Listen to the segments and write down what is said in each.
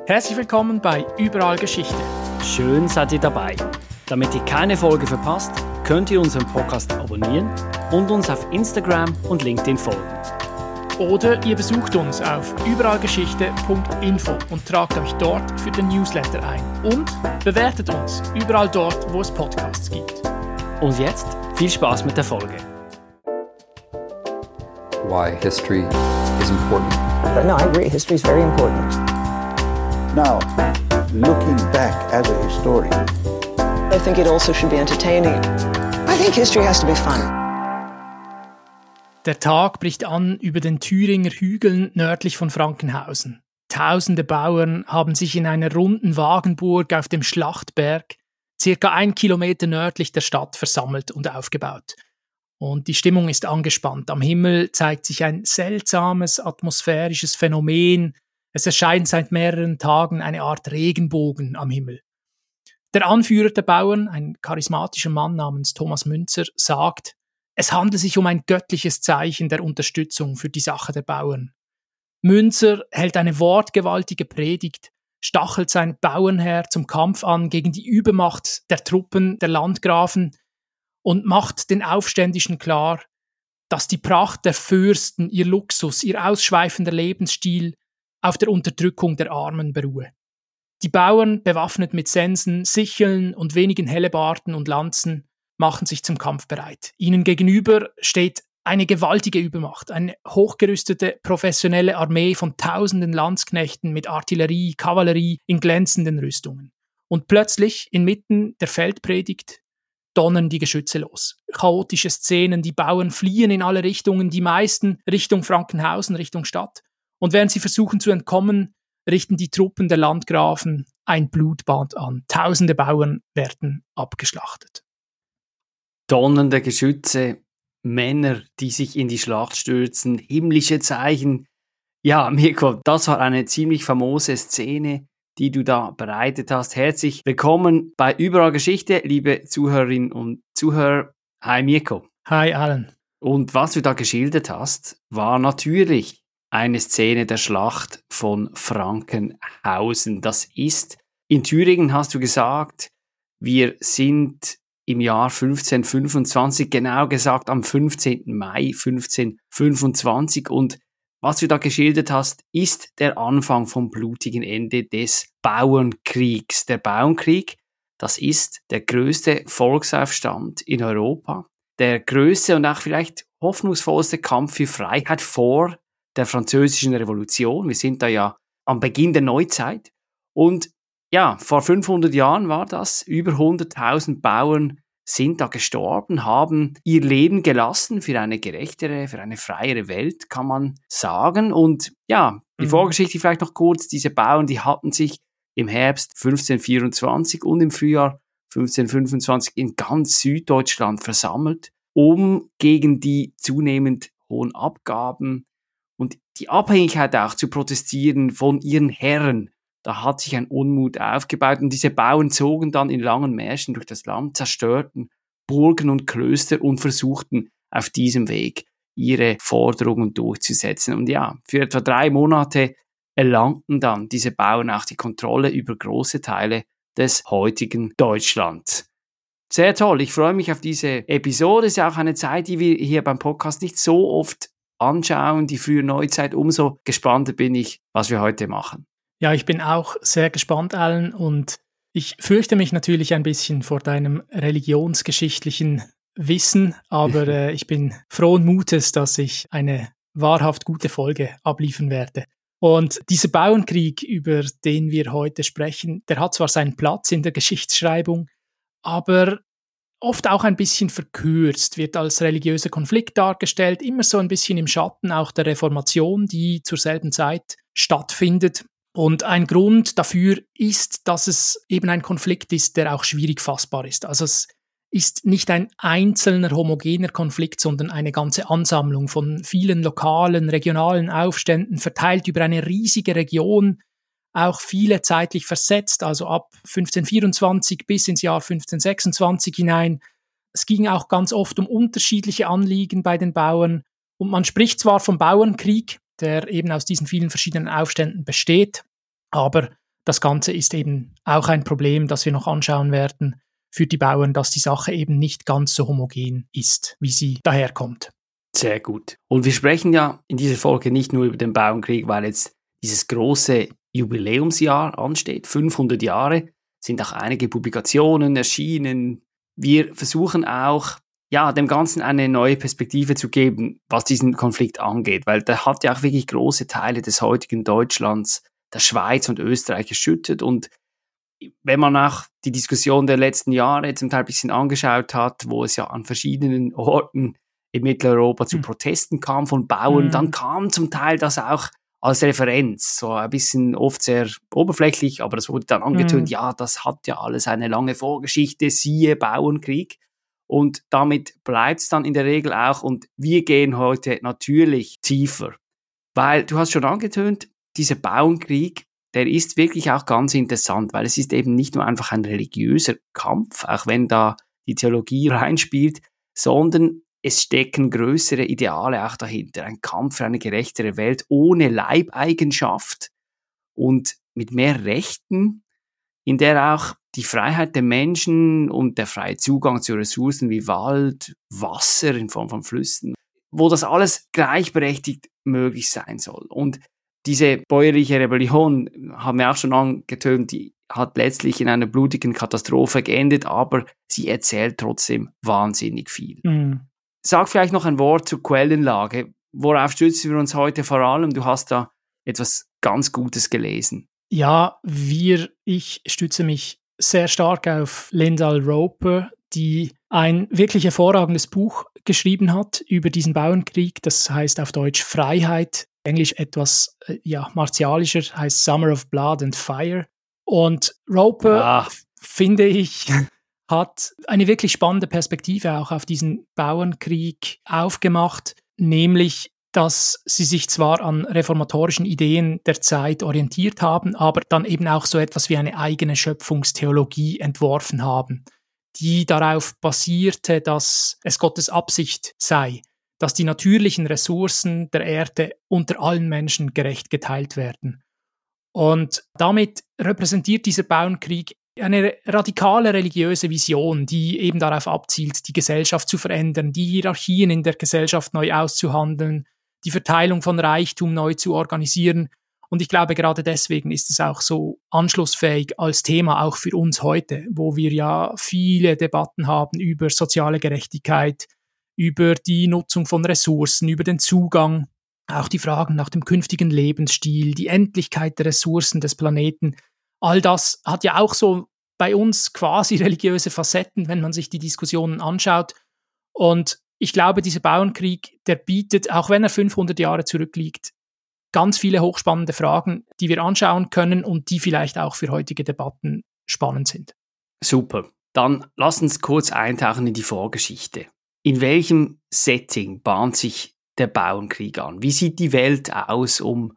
Herzlich willkommen bei Überall Geschichte. Schön seid ihr dabei. Damit ihr keine Folge verpasst, könnt ihr unseren Podcast abonnieren und uns auf Instagram und LinkedIn folgen. Oder ihr besucht uns auf überallgeschichte.info und tragt euch dort für den Newsletter ein. Und bewertet uns überall dort, wo es Podcasts gibt. Und jetzt viel Spaß mit der Folge. Why history is important. But no, I agree. History is very important. Now, looking back as a historian, I think it also should be entertaining. I think history has to be fun. Der Tag bricht an über den Thüringer Hügeln nördlich von Frankenhausen. Tausende Bauern haben sich in einer runden Wagenburg auf dem Schlachtberg, circa 1 Kilometer nördlich der Stadt, versammelt und aufgebaut. Und die Stimmung ist angespannt. Am Himmel zeigt sich ein seltsames atmosphärisches Phänomen. Es erscheint seit mehreren Tagen eine Art Regenbogen am Himmel. Der Anführer der Bauern, ein charismatischer Mann namens Thomas Münzer, sagt, es handelt sich um ein göttliches Zeichen der Unterstützung für die Sache der Bauern. Münzer hält eine wortgewaltige Predigt, stachelt sein Bauernheer zum Kampf an gegen die Übermacht der Truppen der Landgrafen und macht den Aufständischen klar, dass die Pracht der Fürsten, ihr Luxus, ihr ausschweifender Lebensstil auf der Unterdrückung der Armen beruhe. Die Bauern, bewaffnet mit Sensen, Sicheln und wenigen Hellebarden und Lanzen, machen sich zum Kampf bereit. Ihnen gegenüber steht eine gewaltige Übermacht, eine hochgerüstete professionelle Armee von tausenden Landsknechten mit Artillerie, Kavallerie in glänzenden Rüstungen. Und plötzlich, inmitten der Feldpredigt, donnern die Geschütze los. Chaotische Szenen, die Bauern fliehen in alle Richtungen, die meisten Richtung Frankenhausen, Richtung Stadt. Und während sie versuchen zu entkommen, richten die Truppen der Landgrafen ein Blutbad an. Tausende Bauern werden abgeschlachtet. Donnernde Geschütze, Männer, die sich in die Schlacht stürzen, himmlische Zeichen. Ja, Mirko, das war eine ziemlich famose Szene, die du da bereitet hast. Herzlich willkommen bei Überall Geschichte, liebe Zuhörerinnen und Zuhörer. Hi Mirko. Hi Alan. Und was du da geschildert hast, war natürlich eine Szene der Schlacht von Frankenhausen. Das ist in Thüringen, hast du gesagt, wir sind im Jahr 1525, genau gesagt am 15. Mai 1525. Und was du da geschildert hast, ist der Anfang vom blutigen Ende des Bauernkriegs. Der Bauernkrieg, das ist der größte Volksaufstand in Europa, der größte und auch vielleicht hoffnungsvollste Kampf für Freiheit vor der Französischen Revolution. Wir sind da ja am Beginn der Neuzeit. Und ja, vor 500 Jahren war das. Über 100.000 Bauern sind da gestorben, haben ihr Leben gelassen für eine gerechtere, für eine freiere Welt, kann man sagen. Und ja, die Vorgeschichte vielleicht noch kurz. Diese Bauern, die hatten sich im Herbst 1524 und im Frühjahr 1525 in ganz Süddeutschland versammelt, um gegen die zunehmend hohen Abgaben und die Abhängigkeit auch zu protestieren von ihren Herren. Da hat sich ein Unmut aufgebaut und diese Bauern zogen dann in langen Märschen durch das Land, zerstörten Burgen und Klöster und versuchten auf diesem Weg ihre Forderungen durchzusetzen. Und ja, für etwa 3 Monate erlangten dann diese Bauern auch die Kontrolle über große Teile des heutigen Deutschlands. Sehr toll, ich freue mich auf diese Episode. Es ist ja auch eine Zeit, die wir hier beim Podcast nicht so oft anschauen, die frühe Neuzeit. Umso gespannter bin ich, was wir heute machen. Ja, ich bin auch sehr gespannt, Alan, und ich fürchte mich natürlich ein bisschen vor deinem religionsgeschichtlichen Wissen, aber ich bin frohen Mutes, dass ich eine wahrhaft gute Folge abliefern werde. Und dieser Bauernkrieg, über den wir heute sprechen, der hat zwar seinen Platz in der Geschichtsschreibung, aber oft auch ein bisschen verkürzt, wird als religiöser Konflikt dargestellt, immer so ein bisschen im Schatten auch der Reformation, die zur selben Zeit stattfindet. Und ein Grund dafür ist, dass es eben ein Konflikt ist, der auch schwierig fassbar ist. Also es ist nicht ein einzelner, homogener Konflikt, sondern eine ganze Ansammlung von vielen lokalen, regionalen Aufständen, verteilt über eine riesige Region, auch viele zeitlich versetzt, also ab 1524 bis ins Jahr 1526 hinein. Es ging auch ganz oft um unterschiedliche Anliegen bei den Bauern. Und man spricht zwar vom Bauernkrieg, der eben aus diesen vielen verschiedenen Aufständen besteht, aber das Ganze ist eben auch ein Problem, das wir noch anschauen werden für die Bauern, dass die Sache eben nicht ganz so homogen ist, wie sie daherkommt. Sehr gut. Und wir sprechen ja in dieser Folge nicht nur über den Bauernkrieg, weil jetzt dieses große Jubiläumsjahr ansteht. 500 Jahre, sind auch einige Publikationen erschienen. Wir versuchen auch, dem Ganzen eine neue Perspektive zu geben, was diesen Konflikt angeht, weil der hat ja auch wirklich große Teile des heutigen Deutschlands, der Schweiz und Österreich erschüttert. Und wenn man auch die Diskussion der letzten Jahre zum Teil ein bisschen angeschaut hat, wo es ja an verschiedenen Orten in Mitteleuropa zu Protesten kam von Bauern, dann kam zum Teil das auch als Referenz, so ein bisschen oft sehr oberflächlich, aber das wurde dann angetönt, ja, das hat ja alles eine lange Vorgeschichte, siehe Bauernkrieg. Und damit bleibt es dann in der Regel auch. Und wir gehen heute natürlich tiefer, weil du hast schon angetönt, dieser Bauernkrieg, der ist wirklich auch ganz interessant, weil es ist eben nicht nur einfach ein religiöser Kampf, auch wenn da die Theologie reinspielt, sondern es stecken größere Ideale auch dahinter. Ein Kampf für eine gerechtere Welt ohne Leibeigenschaft und mit mehr Rechten, in der auch die Freiheit der Menschen und der freie Zugang zu Ressourcen wie Wald, Wasser in Form von Flüssen, wo das alles gleichberechtigt möglich sein soll. Und diese bäuerliche Rebellion, haben wir auch schon angetönt, die hat letztlich in einer blutigen Katastrophe geendet, aber sie erzählt trotzdem wahnsinnig viel. Sag vielleicht noch ein Wort zur Quellenlage. Worauf stützen wir uns heute vor allem? Du hast da etwas ganz Gutes gelesen. Ja, ich stütze mich sehr stark auf Lyndall Roper, die ein wirklich hervorragendes Buch geschrieben hat über diesen Bauernkrieg. Das heißt auf Deutsch Freiheit, Englisch etwas martialischer, heißt Summer of Blood and Fire. Und Roper, finde ich, hat eine wirklich spannende Perspektive auch auf diesen Bauernkrieg aufgemacht, nämlich, dass sie sich zwar an reformatorischen Ideen der Zeit orientiert haben, aber dann eben auch so etwas wie eine eigene Schöpfungstheologie entworfen haben, die darauf basierte, dass es Gottes Absicht sei, dass die natürlichen Ressourcen der Erde unter allen Menschen gerecht geteilt werden. Und damit repräsentiert dieser Bauernkrieg eine radikale religiöse Vision, die eben darauf abzielt, die Gesellschaft zu verändern, die Hierarchien in der Gesellschaft neu auszuhandeln, die Verteilung von Reichtum neu zu organisieren. Und ich glaube, gerade deswegen ist es auch so anschlussfähig als Thema auch für uns heute, wo wir ja viele Debatten haben über soziale Gerechtigkeit, über die Nutzung von Ressourcen, über den Zugang, auch die Fragen nach dem künftigen Lebensstil, die Endlichkeit der Ressourcen des Planeten. All das hat ja auch so bei uns quasi religiöse Facetten, wenn man sich die Diskussionen anschaut. Und ich glaube, dieser Bauernkrieg, der bietet, auch wenn er 500 Jahre zurückliegt, ganz viele hochspannende Fragen, die wir anschauen können und die vielleicht auch für heutige Debatten spannend sind. Super. Dann lass uns kurz eintauchen in die Vorgeschichte. In welchem Setting bahnt sich der Bauernkrieg an? Wie sieht die Welt aus um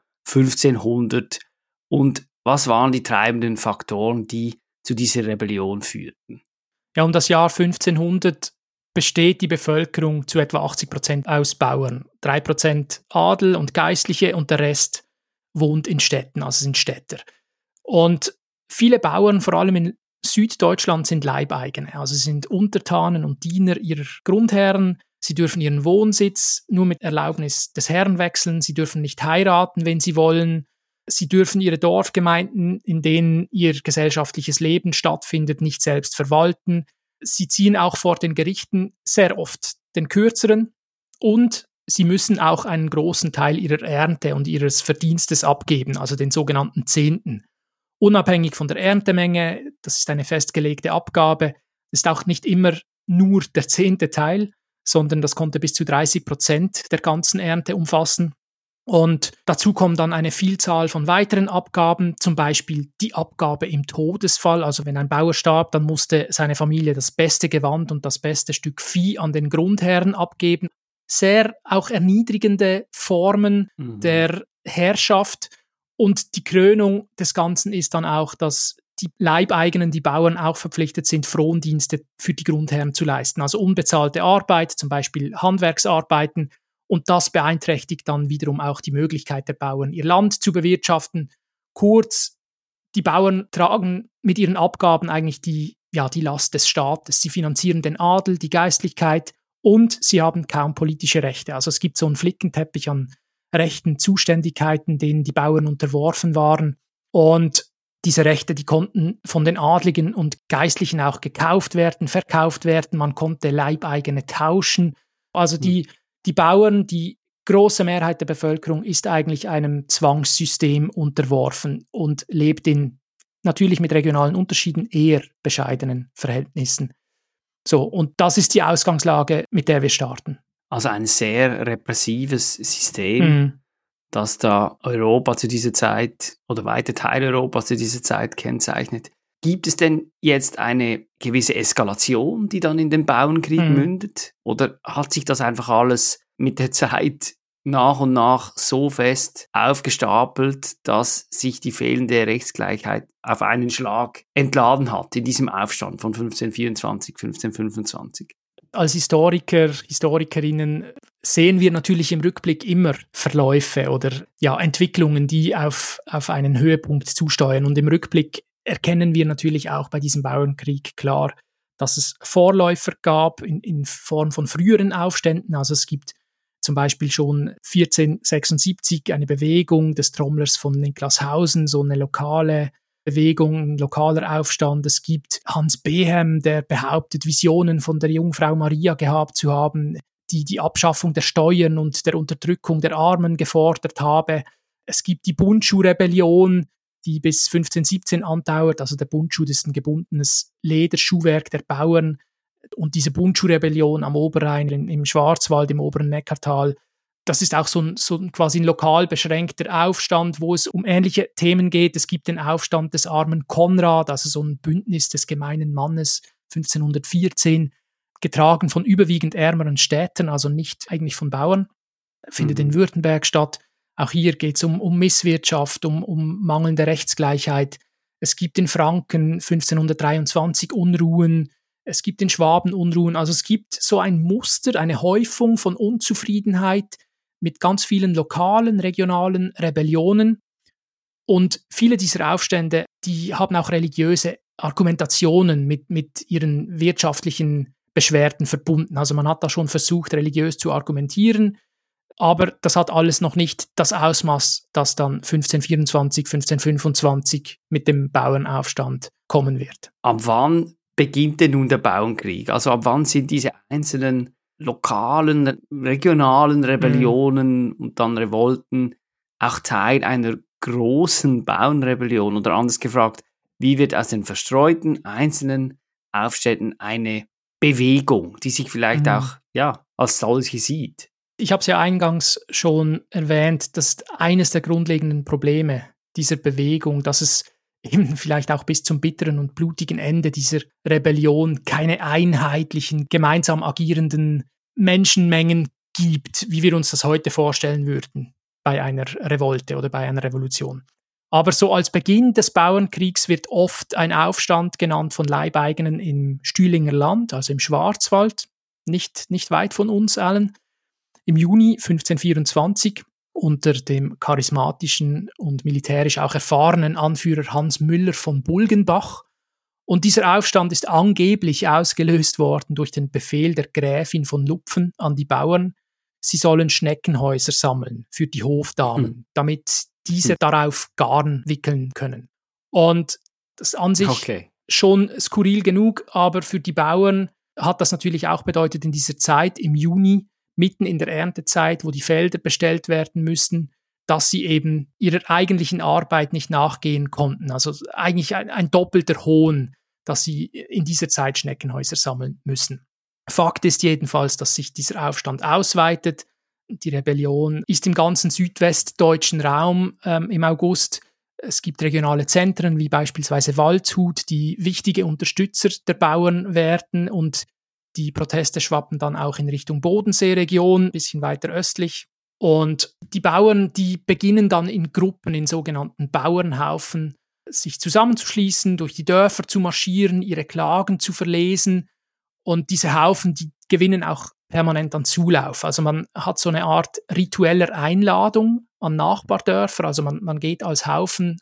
1500 und was waren die treibenden Faktoren, die zu dieser Rebellion führten? Ja, um das Jahr 1500 besteht die Bevölkerung zu etwa 80% aus Bauern, 3% Adel und Geistliche und der Rest wohnt in Städten, also sind Städter. Und viele Bauern, vor allem in Süddeutschland, sind Leibeigene, also sind Untertanen und Diener ihrer Grundherren. Sie dürfen ihren Wohnsitz nur mit Erlaubnis des Herrn wechseln, sie dürfen nicht heiraten, wenn sie wollen. Sie dürfen ihre Dorfgemeinden, in denen ihr gesellschaftliches Leben stattfindet, nicht selbst verwalten. Sie ziehen auch vor den Gerichten sehr oft den Kürzeren und sie müssen auch einen großen Teil ihrer Ernte und ihres Verdienstes abgeben, also den sogenannten Zehnten. Unabhängig von der Erntemenge, das ist eine festgelegte Abgabe, ist auch nicht immer nur der 10. Teil, sondern das konnte bis zu 30% der ganzen Ernte umfassen. Und dazu kommt dann eine Vielzahl von weiteren Abgaben, zum Beispiel die Abgabe im Todesfall. Also wenn ein Bauer starb, dann musste seine Familie das beste Gewand und das beste Stück Vieh an den Grundherren abgeben. Sehr auch erniedrigende Formen der Herrschaft. Und die Krönung des Ganzen ist dann auch, dass die Leibeigenen, die Bauern, auch verpflichtet sind, Frondienste für die Grundherren zu leisten. Also unbezahlte Arbeit, zum Beispiel Handwerksarbeiten. Und das beeinträchtigt dann wiederum auch die Möglichkeit der Bauern, ihr Land zu bewirtschaften. Kurz, die Bauern tragen mit ihren Abgaben eigentlich die Last des Staates. Sie finanzieren den Adel, die Geistlichkeit und sie haben kaum politische Rechte. Also es gibt so einen Flickenteppich an Rechten, Zuständigkeiten, denen die Bauern unterworfen waren. Und diese Rechte, die konnten von den Adligen und Geistlichen auch gekauft werden, verkauft werden. Man konnte Leibeigene tauschen. Also die Bauern, die große Mehrheit der Bevölkerung ist eigentlich einem Zwangssystem unterworfen und lebt in natürlich mit regionalen Unterschieden eher bescheidenen Verhältnissen. So, und das ist die Ausgangslage, mit der wir starten. Also ein sehr repressives System, das da Europa zu dieser Zeit oder weite Teile Europas zu dieser Zeit kennzeichnet. Gibt es denn jetzt eine gewisse Eskalation, die dann in den Bauernkrieg mündet? Oder hat sich das einfach alles mit der Zeit nach und nach so fest aufgestapelt, dass sich die fehlende Rechtsgleichheit auf einen Schlag entladen hat in diesem Aufstand von 1524, 1525? Als Historiker, Historikerinnen sehen wir natürlich im Rückblick immer Verläufe oder Entwicklungen, die auf einen Höhepunkt zusteuern. Und im Rückblick erkennen wir natürlich auch bei diesem Bauernkrieg klar, dass es Vorläufer gab in Form von früheren Aufständen. Also es gibt zum Beispiel schon 1476 eine Bewegung des Trommlers von Niklashausen, so eine lokale Bewegung, ein lokaler Aufstand. Es gibt Hans Behem, der behauptet, Visionen von der Jungfrau Maria gehabt zu haben, die Abschaffung der Steuern und der Unterdrückung der Armen gefordert habe. Es gibt die Bundschuhrebellion, die bis 1517 andauert. Also der Bundschuh ist ein gebundenes Lederschuhwerk der Bauern. Und diese Bundschuhrebellion am Oberrhein, im Schwarzwald, im oberen Neckartal, das ist auch so ein quasi ein lokal beschränkter Aufstand, wo es um ähnliche Themen geht. Es gibt den Aufstand des armen Konrad, also so ein Bündnis des gemeinen Mannes 1514, getragen von überwiegend ärmeren Städten, also nicht eigentlich von Bauern, findet in Württemberg statt. Auch hier geht es um Misswirtschaft, um mangelnde Rechtsgleichheit. Es gibt in Franken 1523 Unruhen, es gibt in Schwaben Unruhen. Also es gibt so ein Muster, eine Häufung von Unzufriedenheit mit ganz vielen lokalen, regionalen Rebellionen. Und viele dieser Aufstände, die haben auch religiöse Argumentationen mit ihren wirtschaftlichen Beschwerden verbunden. Also man hat da schon versucht, religiös zu argumentieren, aber das hat alles noch nicht das Ausmaß, das dann 1524, 1525 mit dem Bauernaufstand kommen wird. Ab wann beginnt denn nun der Bauernkrieg? Also ab wann sind diese einzelnen lokalen, regionalen Rebellionen und dann Revolten auch Teil einer großen Bauernrebellion? Oder anders gefragt, wie wird aus den verstreuten einzelnen Aufständen eine Bewegung, die sich vielleicht auch als solche sieht? Ich habe es ja eingangs schon erwähnt, das ist eines der grundlegenden Probleme dieser Bewegung, dass es eben vielleicht auch bis zum bitteren und blutigen Ende dieser Rebellion keine einheitlichen, gemeinsam agierenden Menschenmengen gibt, wie wir uns das heute vorstellen würden bei einer Revolte oder bei einer Revolution. Aber so als Beginn des Bauernkriegs wird oft ein Aufstand genannt von Leibeigenen im Stühlinger Land, also im Schwarzwald, nicht weit von uns allen, im Juni 1524 unter dem charismatischen und militärisch auch erfahrenen Anführer Hans Müller von Bulgenbach. Und dieser Aufstand ist angeblich ausgelöst worden durch den Befehl der Gräfin von Lupfen an die Bauern, sie sollen Schneckenhäuser sammeln für die Hofdamen, damit diese darauf Garn wickeln können. Und das ist an sich schon skurril genug, aber für die Bauern hat das natürlich auch bedeutet, in dieser Zeit im Juni, mitten in der Erntezeit, wo die Felder bestellt werden müssten, dass sie eben ihrer eigentlichen Arbeit nicht nachgehen konnten. Also eigentlich ein doppelter Hohn, dass sie in dieser Zeit Schneckenhäuser sammeln müssen. Fakt ist jedenfalls, dass sich dieser Aufstand ausweitet. Die Rebellion ist im ganzen südwestdeutschen Raum im August. Es gibt regionale Zentren wie beispielsweise Waldshut, die wichtige Unterstützer der Bauern werden, und die Proteste schwappen dann auch in Richtung Bodenseeregion, ein bisschen weiter östlich. Und die Bauern, die beginnen dann in Gruppen, in sogenannten Bauernhaufen, sich zusammenzuschließen, durch die Dörfer zu marschieren, ihre Klagen zu verlesen. Und diese Haufen, die gewinnen auch permanent an Zulauf. Also man hat so eine Art ritueller Einladung an Nachbardörfer. Also man geht als Haufen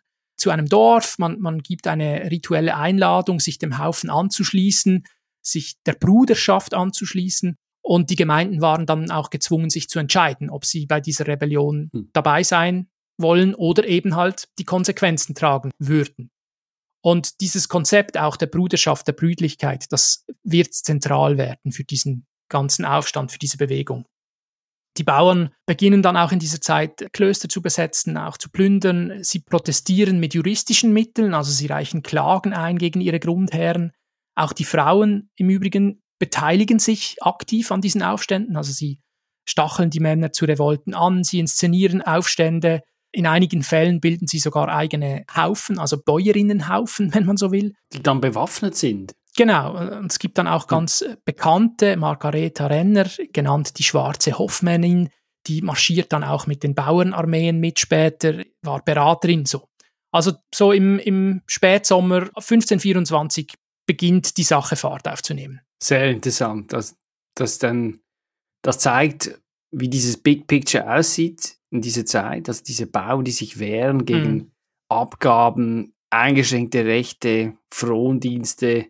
zu einem Dorf, man gibt eine rituelle Einladung, sich dem Haufen anzuschließen, sich der Bruderschaft anzuschließen. Und die Gemeinden waren dann auch gezwungen, sich zu entscheiden, ob sie bei dieser Rebellion dabei sein wollen oder eben halt die Konsequenzen tragen würden. Und dieses Konzept auch der Bruderschaft, der Brüderlichkeit, das wird zentral werden für diesen ganzen Aufstand, für diese Bewegung. Die Bauern beginnen dann auch in dieser Zeit Klöster zu besetzen, auch zu plündern. Sie protestieren mit juristischen Mitteln, also sie reichen Klagen ein gegen ihre Grundherren. Auch die Frauen im Übrigen beteiligen sich aktiv an diesen Aufständen, also sie stacheln die Männer zu Revolten an, sie inszenieren Aufstände. In einigen Fällen bilden sie sogar eigene Haufen, also Bäuerinnenhaufen, wenn man so will. Die dann bewaffnet sind. Genau, und es gibt dann auch ganz bekannte, Margaretha Renner, genannt die Schwarze Hoffmännin, die marschiert dann auch mit den Bauernarmeen mit später, war Beraterin so. Also so im Spätsommer 1524 beginnt die Sache Fahrt aufzunehmen. Sehr interessant. Das zeigt, wie dieses Big Picture aussieht in dieser Zeit, also diese Bauern, die sich wehren gegen Abgaben, eingeschränkte Rechte, Frondienste,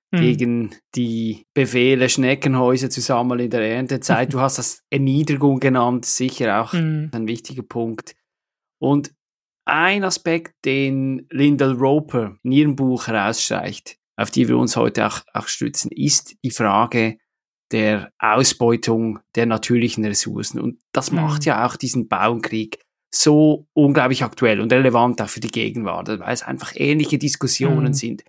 gegen die Befehle, Schneckenhäuser zu sammeln in der Erntezeit. Du hast das Erniedrigung genannt, sicher auch ein wichtiger Punkt. Und ein Aspekt, den Lyndall Roper in ihrem Buch herausstreicht, auf die wir uns heute auch stützen, ist die Frage der Ausbeutung der natürlichen Ressourcen. Und das macht ja auch diesen Bauernkrieg so unglaublich aktuell und relevant auch für die Gegenwart, weil es einfach ähnliche Diskussionen sind.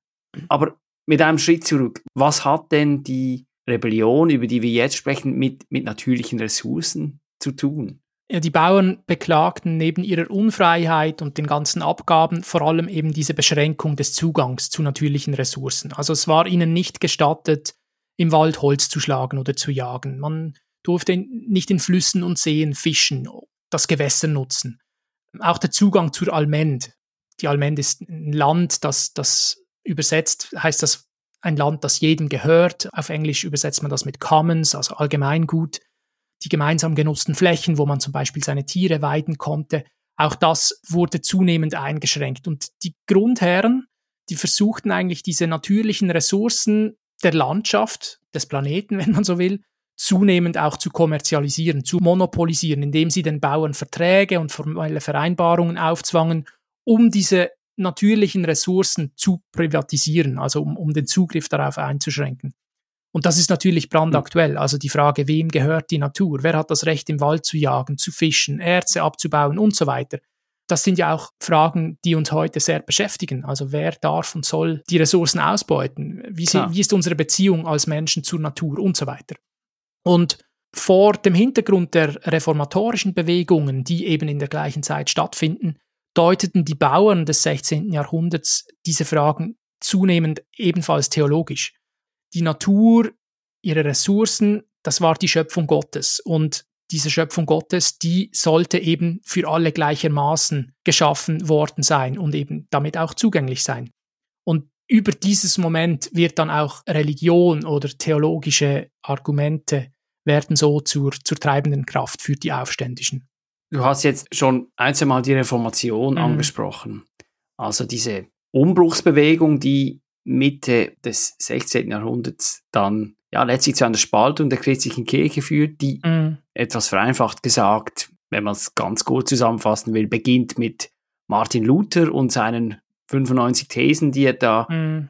Aber mit einem Schritt zurück, was hat denn die Rebellion, über die wir jetzt sprechen, mit natürlichen Ressourcen zu tun? Ja, die Bauern beklagten neben ihrer Unfreiheit und den ganzen Abgaben vor allem eben diese Beschränkung des Zugangs zu natürlichen Ressourcen. Also es war ihnen nicht gestattet, im Wald Holz zu schlagen oder zu jagen. Man durfte nicht in Flüssen und Seen fischen, das Gewässer nutzen. Auch der Zugang zur Allmend. Die Allmend ist ein Land, das übersetzt heißt das ein Land, das jedem gehört. Auf Englisch übersetzt man das mit Commons, also Allgemeingut. Die gemeinsam genutzten Flächen, wo man zum Beispiel seine Tiere weiden konnte, auch das wurde zunehmend eingeschränkt. Und die Grundherren, die versuchten eigentlich diese natürlichen Ressourcen der Landschaft, des Planeten, wenn man so will, zunehmend auch zu kommerzialisieren, zu monopolisieren, indem sie den Bauern Verträge und formelle Vereinbarungen aufzwangen, um diese natürlichen Ressourcen zu privatisieren, also um den Zugriff darauf einzuschränken. Und das ist natürlich brandaktuell, also die Frage, wem gehört die Natur? Wer hat das Recht, im Wald zu jagen, zu fischen, Erze abzubauen und so weiter? Das sind ja auch Fragen, die uns heute sehr beschäftigen. Also wer darf und soll die Ressourcen ausbeuten? Wie ist unsere Beziehung als Menschen zur Natur und so weiter? Und vor dem Hintergrund der reformatorischen Bewegungen, die eben in der gleichen Zeit stattfinden, deuteten die Bauern des 16. Jahrhunderts diese Fragen zunehmend ebenfalls theologisch. Die Natur, ihre Ressourcen, das war die Schöpfung Gottes. Und diese Schöpfung Gottes, die sollte eben für alle gleichermaßen geschaffen worden sein und eben damit auch zugänglich sein. Und über dieses Moment wird dann auch Religion oder theologische Argumente werden so zur treibenden Kraft für die Aufständischen. Du hast jetzt schon einmal die Reformation angesprochen. Also diese Umbruchsbewegung, die Mitte des 16. Jahrhunderts dann letztlich zu einer Spaltung der christlichen Kirche führt, die etwas vereinfacht gesagt, wenn man es ganz gut zusammenfassen will, beginnt mit Martin Luther und seinen 95 Thesen, die er da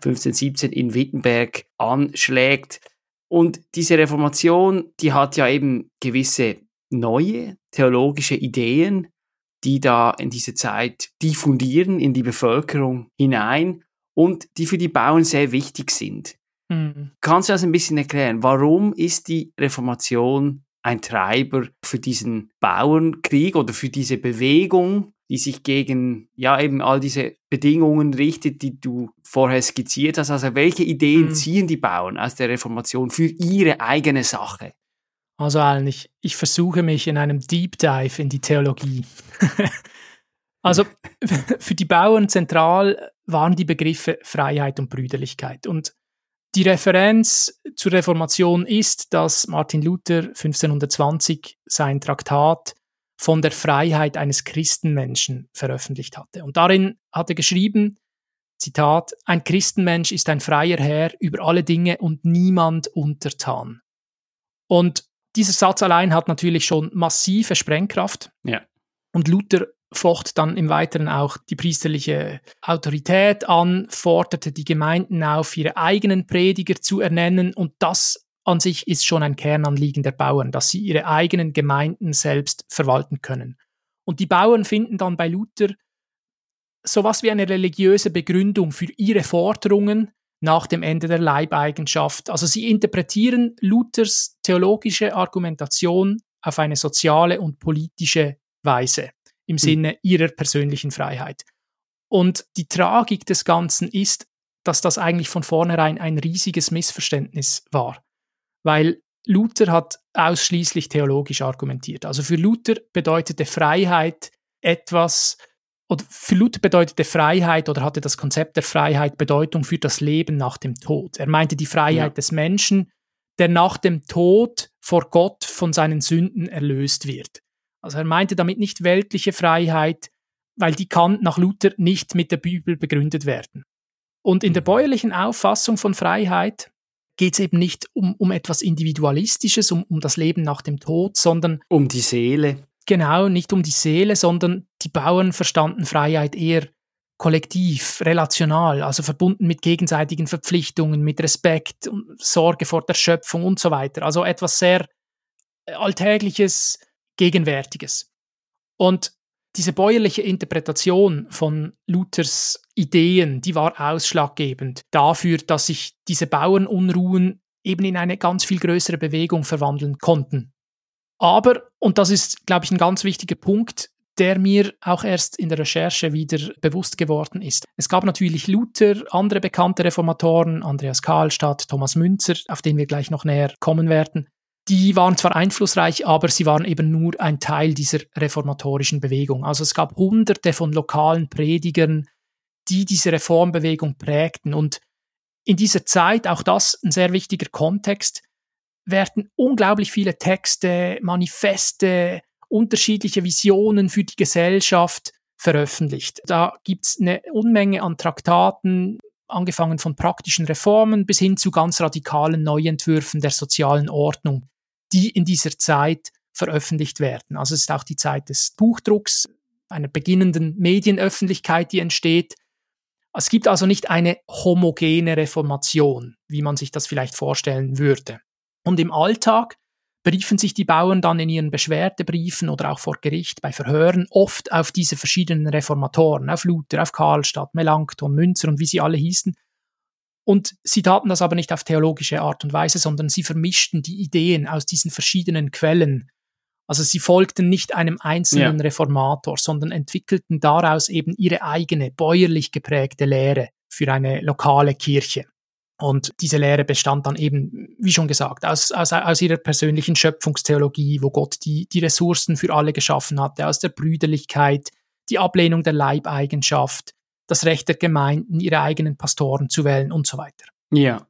1517 in Wittenberg anschlägt. Und diese Reformation, die hat ja eben gewisse neue theologische Ideen, die da in diese Zeit diffundieren in die Bevölkerung hinein und die für die Bauern sehr wichtig sind. Kannst du das ein bisschen erklären? Warum ist die Reformation ein Treiber für diesen Bauernkrieg oder für diese Bewegung, die sich gegen eben all diese Bedingungen richtet, die du vorher skizziert hast? Also welche Ideen ziehen die Bauern aus der Reformation für ihre eigene Sache? Also Alan, ich versuche mich in einem Deep Dive in die Theologie. Also für die Bauern zentral waren die Begriffe Freiheit und Brüderlichkeit. Und die Referenz zur Reformation ist, dass Martin Luther 1520 sein Traktat von der Freiheit eines Christenmenschen veröffentlicht hatte. Und darin hat er geschrieben, Zitat, ein Christenmensch ist ein freier Herr über alle Dinge und niemand untertan. Und dieser Satz allein hat natürlich schon massive Sprengkraft. Ja. Und Luther focht dann im Weiteren auch die priesterliche Autorität an, forderte die Gemeinden auf, ihre eigenen Prediger zu ernennen, und das an sich ist schon ein Kernanliegen der Bauern, dass sie ihre eigenen Gemeinden selbst verwalten können. Und die Bauern finden dann bei Luther sowas wie eine religiöse Begründung für ihre Forderungen nach dem Ende der Leibeigenschaft. Also sie interpretieren Luthers theologische Argumentation auf eine soziale und politische Weise im Sinne ihrer persönlichen Freiheit. Und die Tragik des Ganzen ist, dass das eigentlich von vornherein ein riesiges Missverständnis war, weil Luther hat ausschließlich theologisch argumentiert. Also für Luther bedeutete Freiheit oder hatte das Konzept der Freiheit Bedeutung für das Leben nach dem Tod. Er meinte die Freiheit des Menschen, der nach dem Tod vor Gott von seinen Sünden erlöst wird. Also er meinte damit nicht weltliche Freiheit, weil die kann nach Luther nicht mit der Bibel begründet werden. Und in der bäuerlichen Auffassung von Freiheit geht es eben nicht um etwas Individualistisches, um das Leben nach dem Tod, sondern um die Seele. Genau, nicht um die Seele, sondern die Bauern verstanden Freiheit eher kollektiv, relational, also verbunden mit gegenseitigen Verpflichtungen, mit Respekt, Sorge vor der Schöpfung und so weiter. Also etwas sehr Alltägliches, Gegenwärtiges. Und diese bäuerliche Interpretation von Luthers Ideen, die war ausschlaggebend dafür, dass sich diese Bauernunruhen eben in eine ganz viel größere Bewegung verwandeln konnten. Aber, und das ist, glaube ich, ein ganz wichtiger Punkt, der mir auch erst in der Recherche wieder bewusst geworden ist. Es gab natürlich Luther, andere bekannte Reformatoren, Andreas Karlstadt, Thomas Müntzer, auf den wir gleich noch näher kommen werden. Die waren zwar einflussreich, aber sie waren eben nur ein Teil dieser reformatorischen Bewegung. Also es gab Hunderte von lokalen Predigern, die diese Reformbewegung prägten. Und in dieser Zeit, auch das ein sehr wichtiger Kontext, werden unglaublich viele Texte, Manifeste, unterschiedliche Visionen für die Gesellschaft veröffentlicht. Da gibt es eine Unmenge an Traktaten, angefangen von praktischen Reformen bis hin zu ganz radikalen Neuentwürfen der sozialen Ordnung, die in dieser Zeit veröffentlicht werden. Also es ist auch die Zeit des Buchdrucks, einer beginnenden Medienöffentlichkeit, die entsteht. Es gibt also nicht eine homogene Reformation, wie man sich das vielleicht vorstellen würde. Und im Alltag beriefen sich die Bauern dann in ihren Beschwerdebriefen oder auch vor Gericht bei Verhören oft auf diese verschiedenen Reformatoren, auf Luther, auf Karlstadt, Melanchthon, Müntzer und wie sie alle hießen. Und sie taten das aber nicht auf theologische Art und Weise, sondern sie vermischten die Ideen aus diesen verschiedenen Quellen. Also sie folgten nicht einem einzelnen Reformator, sondern entwickelten daraus eben ihre eigene, bäuerlich geprägte Lehre für eine lokale Kirche. Und diese Lehre bestand dann eben, wie schon gesagt, aus ihrer persönlichen Schöpfungstheologie, wo Gott die Ressourcen für alle geschaffen hatte, aus der Brüderlichkeit, die Ablehnung der Leibeigenschaft, das Recht der Gemeinden, ihre eigenen Pastoren zu wählen und so weiter. Ja,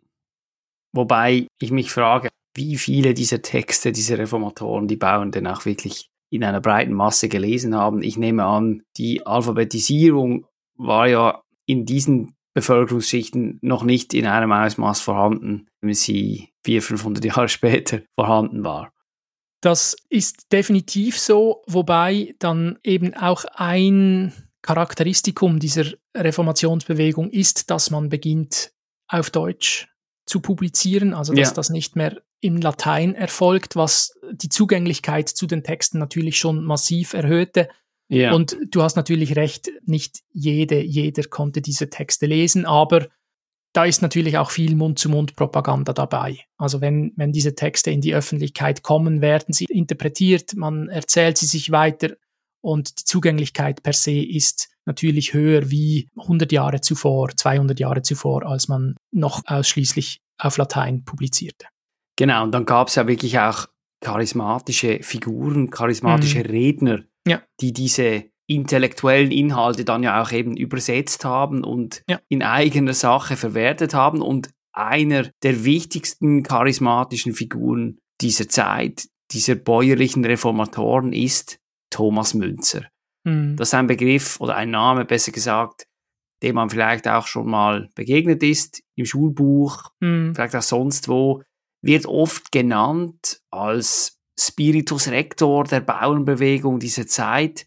wobei ich mich frage, wie viele dieser Texte, diese Reformatoren, die Bauern denn auch wirklich in einer breiten Masse gelesen haben. Ich nehme an, die Alphabetisierung war ja in diesen Bevölkerungsschichten noch nicht in einem Ausmaß vorhanden, wie sie 400-500 Jahre später vorhanden war. Das ist definitiv so, wobei dann eben auch ein Charakteristikum dieser Reformationsbewegung ist, dass man beginnt, auf Deutsch zu publizieren, also dass das nicht mehr in Latein erfolgt, was die Zugänglichkeit zu den Texten natürlich schon massiv erhöhte. Ja. Und du hast natürlich recht, nicht jeder konnte diese Texte lesen, aber da ist natürlich auch viel Mund-zu-Mund-Propaganda dabei. Also wenn diese Texte in die Öffentlichkeit kommen, werden sie interpretiert, man erzählt sie sich weiter und die Zugänglichkeit per se ist natürlich höher wie 100 Jahre zuvor, 200 Jahre zuvor, als man noch ausschließlich auf Latein publizierte. Genau, und dann gab es ja wirklich auch charismatische Figuren, charismatische Redner, die diese intellektuellen Inhalte dann ja auch eben übersetzt haben und in eigener Sache verwertet haben. Und einer der wichtigsten charismatischen Figuren dieser Zeit, dieser bäuerlichen Reformatoren ist Thomas Müntzer. Mhm. Das ist ein Begriff oder ein Name, besser gesagt, dem man vielleicht auch schon mal begegnet ist, im Schulbuch, vielleicht auch sonst wo, wird oft genannt als Spiritus Rector der Bauernbewegung dieser Zeit.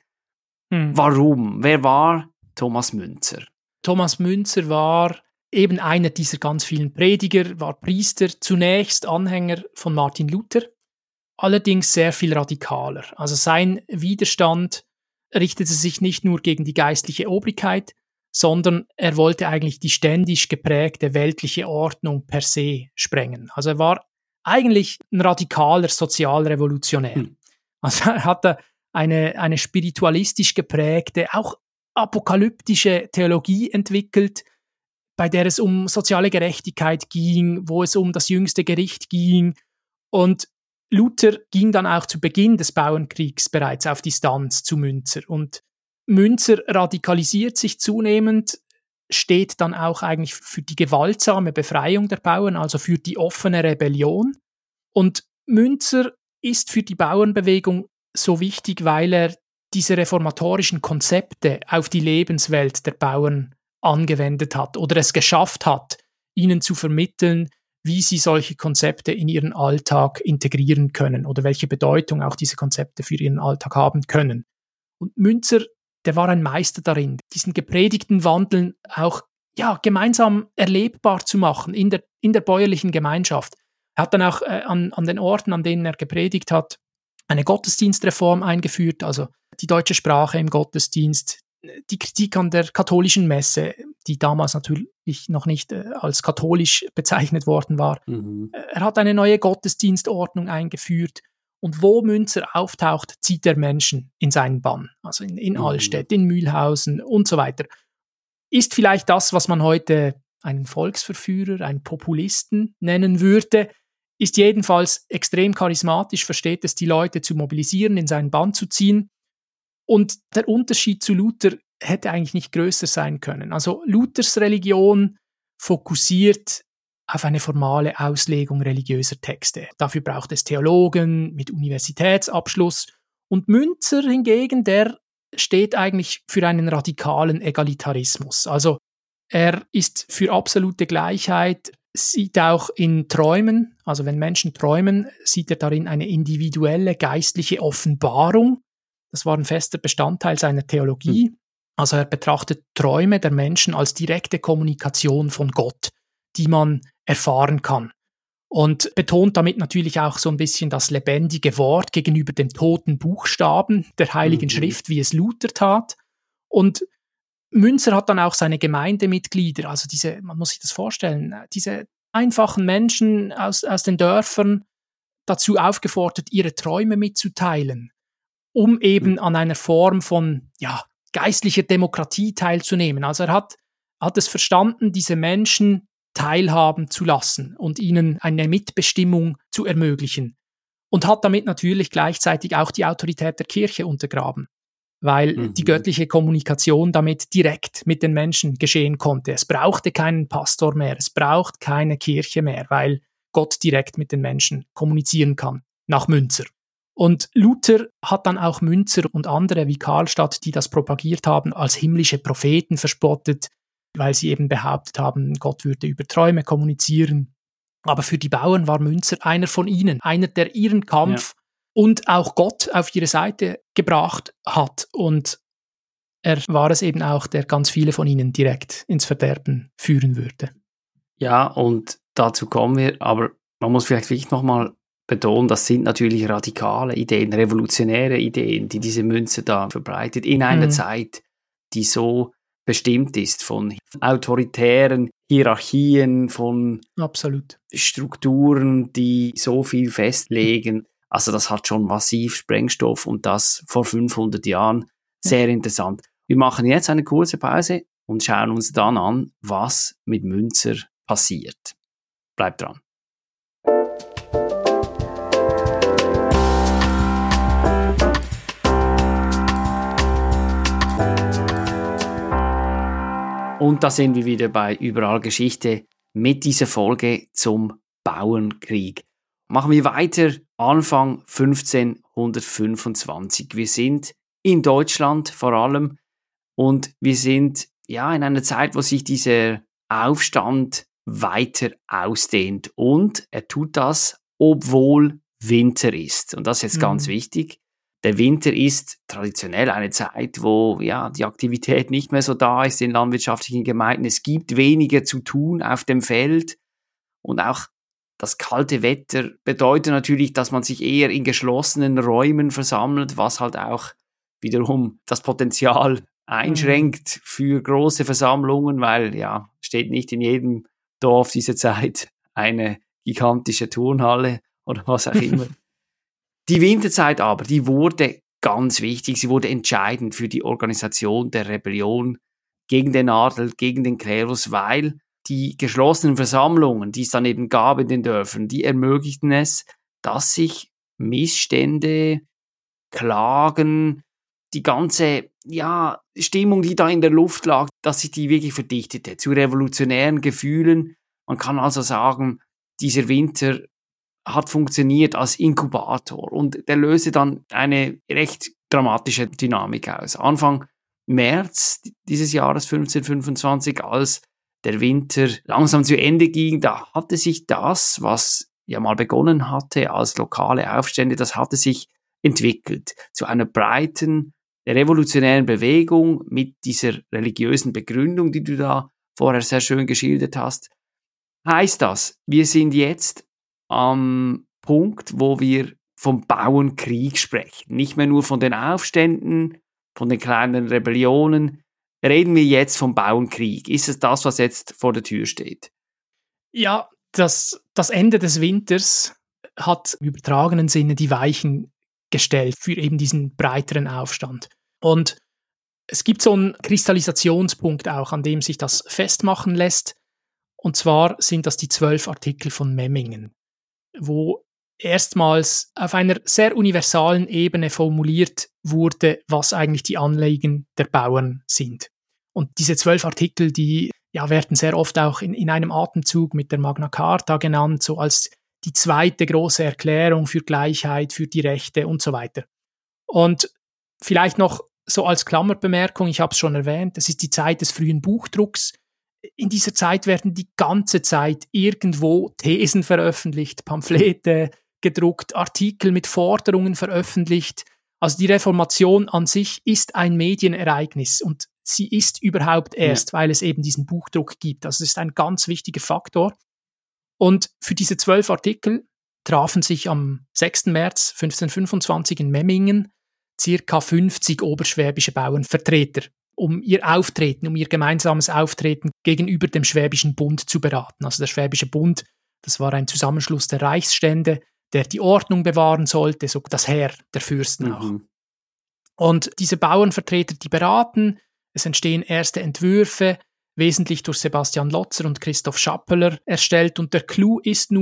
Warum? Wer war Thomas Müntzer? Thomas Müntzer war eben einer dieser ganz vielen Prediger, war Priester, zunächst Anhänger von Martin Luther, allerdings sehr viel radikaler. Also sein Widerstand richtete sich nicht nur gegen die geistliche Obrigkeit, sondern er wollte eigentlich die ständisch geprägte weltliche Ordnung per se sprengen. Also er war eigentlich ein radikaler Sozialrevolutionär. Also er hatte eine spiritualistisch geprägte, auch apokalyptische Theologie entwickelt, bei der es um soziale Gerechtigkeit ging, wo es um das jüngste Gericht ging. Und Luther ging dann auch zu Beginn des Bauernkriegs bereits auf Distanz zu Müntzer. Und Müntzer radikalisiert sich zunehmend, steht dann auch eigentlich für die gewaltsame Befreiung der Bauern, also für die offene Rebellion. Und Müntzer ist für die Bauernbewegung so wichtig, weil er diese reformatorischen Konzepte auf die Lebenswelt der Bauern angewendet hat oder es geschafft hat, ihnen zu vermitteln, wie sie solche Konzepte in ihren Alltag integrieren können oder welche Bedeutung auch diese Konzepte für ihren Alltag haben können. Und Müntzer, der war ein Meister darin, diesen gepredigten Wandel auch gemeinsam erlebbar zu machen in der bäuerlichen Gemeinschaft. Er hat dann auch an den Orten, an denen er gepredigt hat, eine Gottesdienstreform eingeführt, also die deutsche Sprache im Gottesdienst, die Kritik an der katholischen Messe, die damals natürlich noch nicht als katholisch bezeichnet worden war. Er hat eine neue Gottesdienstordnung eingeführt und wo Müntzer auftaucht, zieht er Menschen in seinen Bann. Also in Allstedt, in Mühlhausen und so weiter. Ist vielleicht das, was man heute einen Volksverführer, einen Populisten nennen würde, ist jedenfalls extrem charismatisch, versteht es, die Leute zu mobilisieren, in seinen Bann zu ziehen. Und der Unterschied zu Luther hätte eigentlich nicht größer sein können. Also Luthers Religion fokussiert auf eine formale Auslegung religiöser Texte. Dafür braucht es Theologen mit Universitätsabschluss. Und Müntzer hingegen, der steht eigentlich für einen radikalen Egalitarismus. Also er ist für absolute Gleichheit, sieht auch in Träumen, also wenn Menschen träumen, sieht er darin eine individuelle geistliche Offenbarung. Das war ein fester Bestandteil seiner Theologie. Also er betrachtet Träume der Menschen als direkte Kommunikation von Gott, die man erfahren kann. Und betont damit natürlich auch so ein bisschen das lebendige Wort gegenüber dem toten Buchstaben der Heiligen Schrift, wie es Luther tat. Und Müntzer hat dann auch seine Gemeindemitglieder, also man muss sich das vorstellen, diese einfachen Menschen aus den Dörfern dazu aufgefordert, ihre Träume mitzuteilen, um eben an einer Form von geistlicher Demokratie teilzunehmen. Also er hat es verstanden, diese Menschen teilhaben zu lassen und ihnen eine Mitbestimmung zu ermöglichen und hat damit natürlich gleichzeitig auch die Autorität der Kirche untergraben, weil die göttliche Kommunikation damit direkt mit den Menschen geschehen konnte. Es brauchte keinen Pastor mehr, es braucht keine Kirche mehr, weil Gott direkt mit den Menschen kommunizieren kann, nach Müntzer. Und Luther hat dann auch Müntzer und andere wie Karlstadt, die das propagiert haben, als himmlische Propheten verspottet, weil sie eben behauptet haben, Gott würde über Träume kommunizieren. Aber für die Bauern war Müntzer einer von ihnen, einer, der ihren Kampf und auch Gott auf ihre Seite gebracht hat. Und er war es eben auch, der ganz viele von ihnen direkt ins Verderben führen würde. Ja, und dazu kommen wir, aber man muss vielleicht wirklich nochmal betonen, das sind natürlich radikale Ideen, revolutionäre Ideen, die diese Müntzer da verbreitet, in einer Zeit, die so bestimmt ist von autoritären Hierarchien, von Strukturen, die so viel festlegen. Also das hat schon massiv Sprengstoff und das vor 500 Jahren. Sehr interessant. Wir machen jetzt eine kurze Pause und schauen uns dann an, was mit Müntzer passiert. Bleibt dran. Und da sind wir wieder bei Überall Geschichte mit dieser Folge zum Bauernkrieg. Machen wir weiter, Anfang 1500. 1725. Wir sind in Deutschland vor allem und wir sind ja in einer Zeit, wo sich dieser Aufstand weiter ausdehnt und er tut das, obwohl Winter ist. Und das ist jetzt ganz wichtig. Der Winter ist traditionell eine Zeit, wo ja die Aktivität nicht mehr so da ist in landwirtschaftlichen Gemeinden. Es gibt weniger zu tun auf dem Feld und auch das kalte Wetter bedeutet natürlich, dass man sich eher in geschlossenen Räumen versammelt, was halt auch wiederum das Potenzial einschränkt für große Versammlungen, weil ja steht nicht in jedem Dorf dieser Zeit eine gigantische Turnhalle oder was auch immer. Die Winterzeit aber, die wurde ganz wichtig, sie wurde entscheidend für die Organisation der Rebellion gegen den Adel, gegen den Klerus, weil die geschlossenen Versammlungen, die es dann eben gab in den Dörfern, die ermöglichten es, dass sich Missstände, Klagen, die ganze Stimmung, die da in der Luft lag, dass sich die wirklich verdichtete zu revolutionären Gefühlen. Man kann also sagen, dieser Winter hat funktioniert als Inkubator und der löste dann eine recht dramatische Dynamik aus. Anfang März dieses Jahres 1525, als der Winter langsam zu Ende ging, da hatte sich das, was ja mal begonnen hatte als lokale Aufstände, das hatte sich entwickelt zu einer breiten revolutionären Bewegung mit dieser religiösen Begründung, die du da vorher sehr schön geschildert hast. Heißt das, wir sind jetzt am Punkt, wo wir vom Bauernkrieg sprechen. Nicht mehr nur von den Aufständen, von den kleinen Rebellionen. Reden wir jetzt vom Bauernkrieg. Ist es das, was jetzt vor der Tür steht? Ja, das Ende des Winters hat im übertragenen Sinne die Weichen gestellt für eben diesen breiteren Aufstand. Und es gibt so einen Kristallisationspunkt auch, an dem sich das festmachen lässt. Und zwar sind das die 12 Artikel von Memmingen, wo erstmals auf einer sehr universalen Ebene formuliert wurde, was eigentlich die Anliegen der Bauern sind. Und diese 12 Artikel, die werden sehr oft auch in einem Atemzug mit der Magna Carta genannt, so als die zweite große Erklärung für Gleichheit, für die Rechte und so weiter. Und vielleicht noch so als Klammerbemerkung, ich habe es schon erwähnt, es ist die Zeit des frühen Buchdrucks. In dieser Zeit werden die ganze Zeit irgendwo Thesen veröffentlicht, Pamphlete gedruckt, Artikel mit Forderungen veröffentlicht. Also die Reformation an sich ist ein Medienereignis und sie ist überhaupt erst, weil es eben diesen Buchdruck gibt. Also es ist ein ganz wichtiger Faktor. Und für diese 12 Artikel trafen sich am 6. März 1525 in Memmingen circa 50 oberschwäbische Bauernvertreter, um ihr gemeinsames Auftreten gegenüber dem Schwäbischen Bund zu beraten. Also der Schwäbische Bund, das war ein Zusammenschluss der Reichsstände, der die Ordnung bewahren sollte, so das Heer der Fürsten auch. Und diese Bauernvertreter, die beraten, es entstehen erste Entwürfe, wesentlich durch Sebastian Lotzer und Christoph Schappeler erstellt. Und der Clou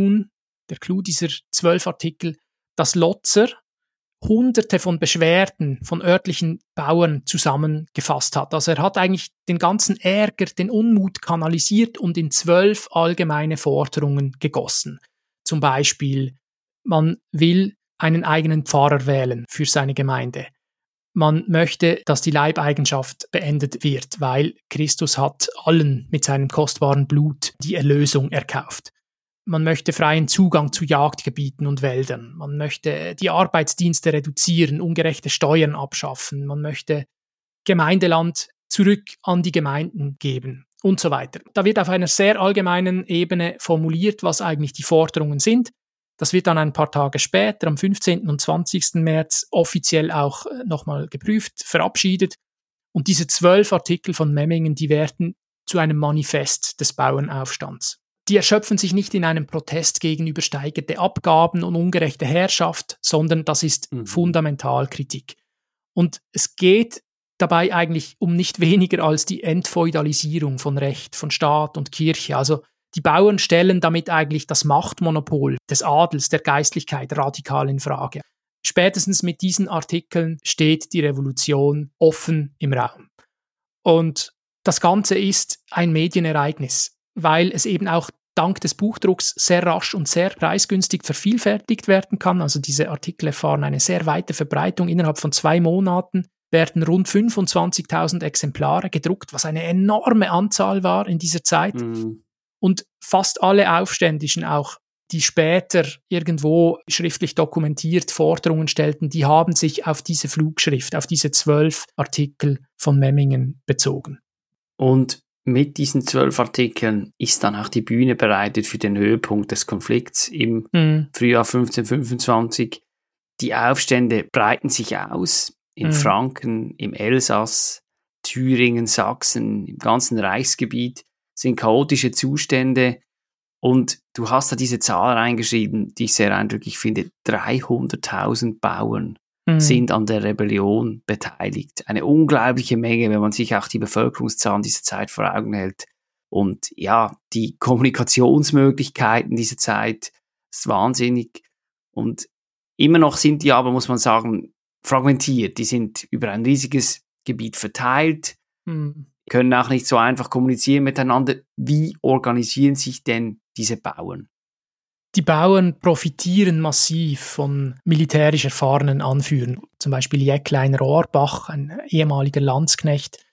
dieser 12 Artikel, dass Lotzer Hunderte von Beschwerden von örtlichen Bauern zusammengefasst hat. Also er hat eigentlich den ganzen Ärger, den Unmut kanalisiert und in 12 allgemeine Forderungen gegossen. Zum Beispiel, man will einen eigenen Pfarrer wählen für seine Gemeinde. Man möchte, dass die Leibeigenschaft beendet wird, weil Christus hat allen mit seinem kostbaren Blut die Erlösung erkauft. Man möchte freien Zugang zu Jagdgebieten und Wäldern. Man möchte die Arbeitsdienste reduzieren, ungerechte Steuern abschaffen. Man möchte Gemeindeland zurück an die Gemeinden geben und so weiter. Da wird auf einer sehr allgemeinen Ebene formuliert, was eigentlich die Forderungen sind. Das wird dann ein paar Tage später, am 15. und 20. März, offiziell auch nochmal geprüft, verabschiedet. Und diese 12 Artikel von Memmingen, die werden zu einem Manifest des Bauernaufstands. Die erschöpfen sich nicht in einem Protest gegen übersteigerte Abgaben und ungerechte Herrschaft, sondern das ist Fundamentalkritik. Und es geht dabei eigentlich um nicht weniger als die Entfeudalisierung von Recht, von Staat und Kirche. Also die Bauern stellen damit eigentlich das Machtmonopol des Adels, der Geistlichkeit radikal in Frage. Spätestens mit diesen Artikeln steht die Revolution offen im Raum. Und das Ganze ist ein Medienereignis, weil es eben auch dank des Buchdrucks sehr rasch und sehr preisgünstig vervielfältigt werden kann. Also diese Artikel erfahren eine sehr weite Verbreitung. Innerhalb von 2 Monaten werden rund 25.000 Exemplare gedruckt, was eine enorme Anzahl war in dieser Zeit. Und fast alle Aufständischen auch, die später irgendwo schriftlich dokumentiert Forderungen stellten, die haben sich auf diese Flugschrift, auf diese 12 Artikel von Memmingen bezogen. Und mit diesen 12 Artikeln ist dann auch die Bühne bereitet für den Höhepunkt des Konflikts im Frühjahr 1525. Die Aufstände breiten sich aus in Franken, im Elsass, Thüringen, Sachsen, im ganzen Reichsgebiet, sind chaotische Zustände. Und du hast da diese Zahl reingeschrieben, die ich sehr eindrücklich finde. 300.000 Bauern sind an der Rebellion beteiligt. Eine unglaubliche Menge, wenn man sich auch die Bevölkerungszahlen dieser Zeit vor Augen hält. Und ja, die Kommunikationsmöglichkeiten dieser Zeit ist wahnsinnig. Und immer noch sind die aber, muss man sagen, fragmentiert. Die sind über ein riesiges Gebiet verteilt, können auch nicht so einfach kommunizieren miteinander. Wie organisieren sich denn diese Bauern? Die Bauern profitieren massiv von militärisch erfahrenen Anführern, zum Beispiel Jäcklein Rohrbach, ein ehemaliger Landsknecht.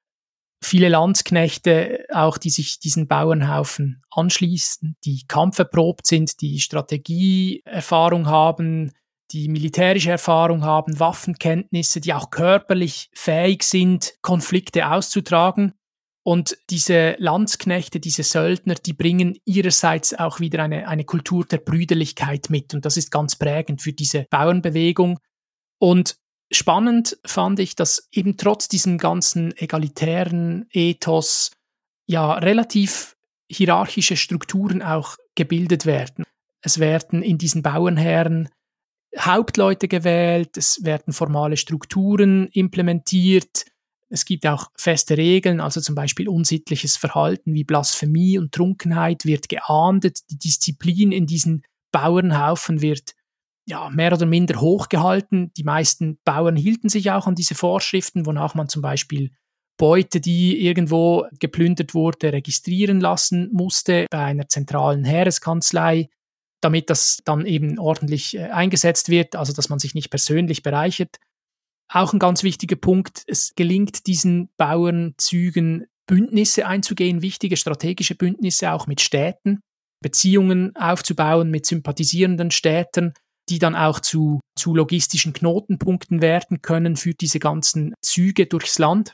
Viele Landsknechte auch, die sich diesen Bauernhaufen anschließen, die kampferprobt sind, die Strategieerfahrung haben, die militärische Erfahrung haben, Waffenkenntnisse, die auch körperlich fähig sind, Konflikte auszutragen. Und diese Landsknechte, diese Söldner, die bringen ihrerseits auch wieder eine Kultur der Brüderlichkeit mit. Und das ist ganz prägend für diese Bauernbewegung. Und spannend fand ich, dass eben trotz diesem ganzen egalitären Ethos ja relativ hierarchische Strukturen auch gebildet werden. Es werden in diesen Bauernherren Hauptleute gewählt, es werden formale Strukturen implementiert. Es gibt auch feste Regeln, also zum Beispiel unsittliches Verhalten wie Blasphemie und Trunkenheit wird geahndet. Die Disziplin in diesen Bauernhaufen wird ja mehr oder minder hochgehalten. Die meisten Bauern hielten sich auch an diese Vorschriften, wonach man zum Beispiel Beute, die irgendwo geplündert wurde, registrieren lassen musste bei einer zentralen Heereskanzlei, damit das dann eben ordentlich eingesetzt wird, also dass man sich nicht persönlich bereichert. Auch ein ganz wichtiger Punkt, es gelingt diesen Bauernzügen Bündnisse einzugehen, wichtige strategische Bündnisse auch mit Städten, Beziehungen aufzubauen mit sympathisierenden Städten, die dann auch zu logistischen Knotenpunkten werden können für diese ganzen Züge durchs Land,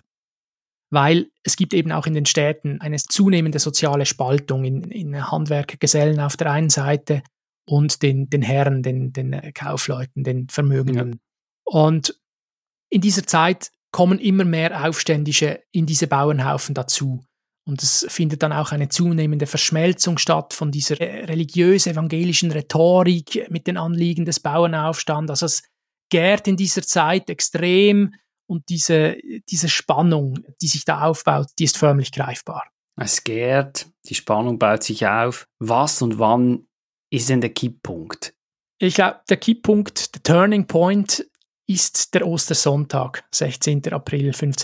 weil es gibt eben auch in den Städten eine zunehmende soziale Spaltung in Handwerkergesellen auf der einen Seite und den Herren, den Kaufleuten, den Vermögenden. Ja. Und in dieser Zeit kommen immer mehr Aufständische in diese Bauernhaufen dazu. Und es findet dann auch eine zunehmende Verschmelzung statt von dieser religiös-evangelischen Rhetorik mit den Anliegen des Bauernaufstands. Also es gärt in dieser Zeit extrem und diese Spannung, die sich da aufbaut, die ist förmlich greifbar. Es gärt, die Spannung baut sich auf. Was und wann ist denn der Kipppunkt? Ich glaube, der Kipppunkt, der Turning Point ist der Ostersonntag, 16. April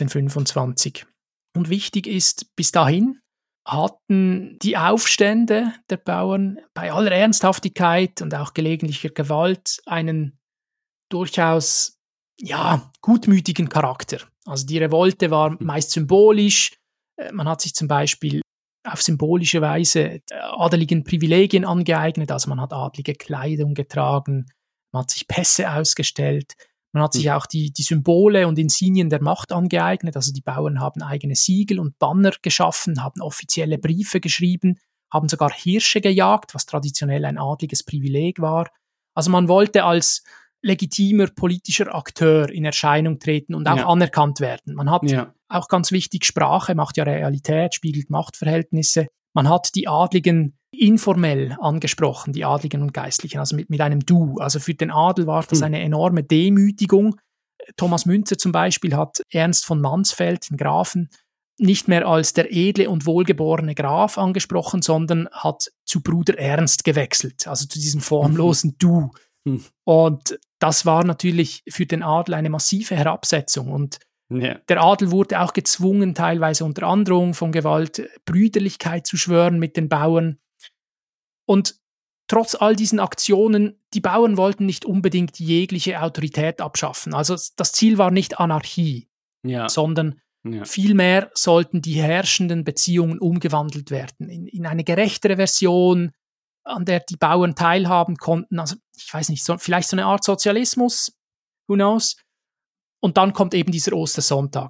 1525. Und wichtig ist, bis dahin hatten die Aufstände der Bauern bei aller Ernsthaftigkeit und auch gelegentlicher Gewalt einen durchaus gutmütigen Charakter. Also die Revolte war meist symbolisch. Man hat sich zum Beispiel auf symbolische Weise adeligen Privilegien angeeignet. Also man hat adlige Kleidung getragen, man hat sich Pässe ausgestellt. Man hat sich auch die Symbole und Insignien der Macht angeeignet. Also die Bauern haben eigene Siegel und Banner geschaffen, haben offizielle Briefe geschrieben, haben sogar Hirsche gejagt, was traditionell ein adliges Privileg war. Also man wollte als legitimer politischer Akteur in Erscheinung treten und auch anerkannt werden. Man hat auch ganz wichtig, Sprache macht ja Realität, spiegelt Machtverhältnisse. Man hat die Adligen informell angesprochen, die Adligen und Geistlichen, also mit einem Du. Also für den Adel war das eine enorme Demütigung. Thomas Müntzer zum Beispiel hat Ernst von Mansfeld, den Grafen, nicht mehr als der edle und wohlgeborene Graf angesprochen, sondern hat zu Bruder Ernst gewechselt, also zu diesem formlosen Du. Und das war natürlich für den Adel eine massive Herabsetzung. Und der Adel wurde auch gezwungen, teilweise unter Androhung von Gewalt, Brüderlichkeit zu schwören mit den Bauern. Und trotz all diesen Aktionen, die Bauern wollten nicht unbedingt jegliche Autorität abschaffen. Also das Ziel war nicht Anarchie, sondern vielmehr sollten die herrschenden Beziehungen umgewandelt werden in eine gerechtere Version, an der die Bauern teilhaben konnten. Also ich weiß nicht, vielleicht so eine Art Sozialismus, who knows? Und dann kommt eben dieser Ostersonntag,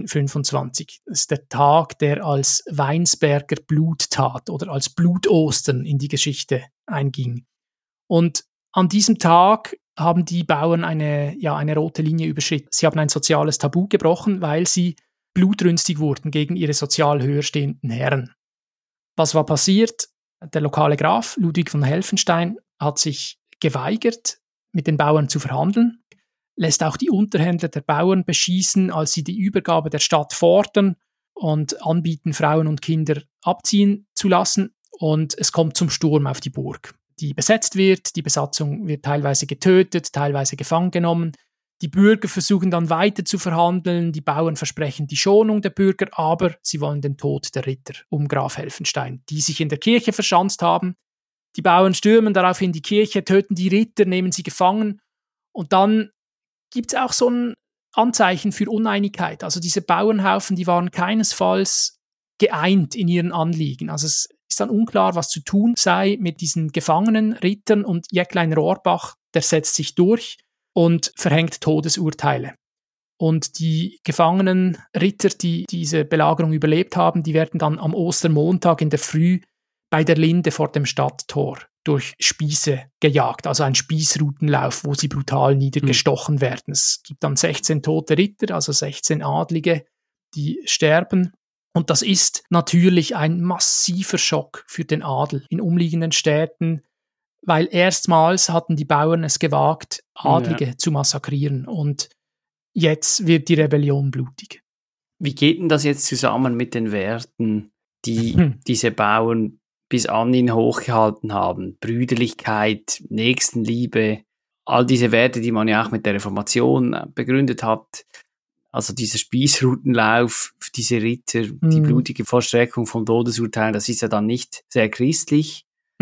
1525. Das ist der Tag, der als Weinsberger Bluttat oder als Blutostern in die Geschichte einging. Und an diesem Tag haben die Bauern eine rote Linie überschritten. Sie haben ein soziales Tabu gebrochen, weil sie blutrünstig wurden gegen ihre sozial höher stehenden Herren. Was war passiert? Der lokale Graf Ludwig von Helfenstein hat sich geweigert, mit den Bauern zu verhandeln, lässt auch die Unterhändler der Bauern beschießen, als sie die Übergabe der Stadt fordern und anbieten, Frauen und Kinder abziehen zu lassen. Und es kommt zum Sturm auf die Burg, die besetzt wird. Die Besatzung wird teilweise getötet, teilweise gefangen genommen. Die Bürger versuchen dann weiter zu verhandeln. Die Bauern versprechen die Schonung der Bürger, aber sie wollen den Tod der Ritter um Graf Helfenstein, die sich in der Kirche verschanzt haben. Die Bauern stürmen daraufhin die Kirche, töten die Ritter, nehmen sie gefangen. Und dann gibt es auch so ein Anzeichen für Uneinigkeit. Also diese Bauernhaufen, die waren keinesfalls geeint in ihren Anliegen. Also es ist dann unklar, was zu tun sei mit diesen gefangenen Rittern, und Jäcklein Rohrbach, der setzt sich durch und verhängt Todesurteile. Und die gefangenen Ritter, die diese Belagerung überlebt haben, die werden dann am Ostermontag in der Früh bei der Linde vor dem Stadttor durch Spieße gejagt, also ein Spießrutenlauf, wo sie brutal niedergestochen werden. Es gibt dann 16 tote Ritter, also 16 Adlige, die sterben. Und das ist natürlich ein massiver Schock für den Adel in umliegenden Städten, weil erstmals hatten die Bauern es gewagt, Adlige zu massakrieren. Und jetzt wird die Rebellion blutig. Wie geht denn das jetzt zusammen mit den Werten, die diese Bauern bis anhin hochgehalten haben? Brüderlichkeit, Nächstenliebe, all diese Werte, die man ja auch mit der Reformation begründet hat. Also dieser Spießrutenlauf, diese Ritter, die blutige Vollstreckung von Todesurteilen, das ist ja dann nicht sehr christlich.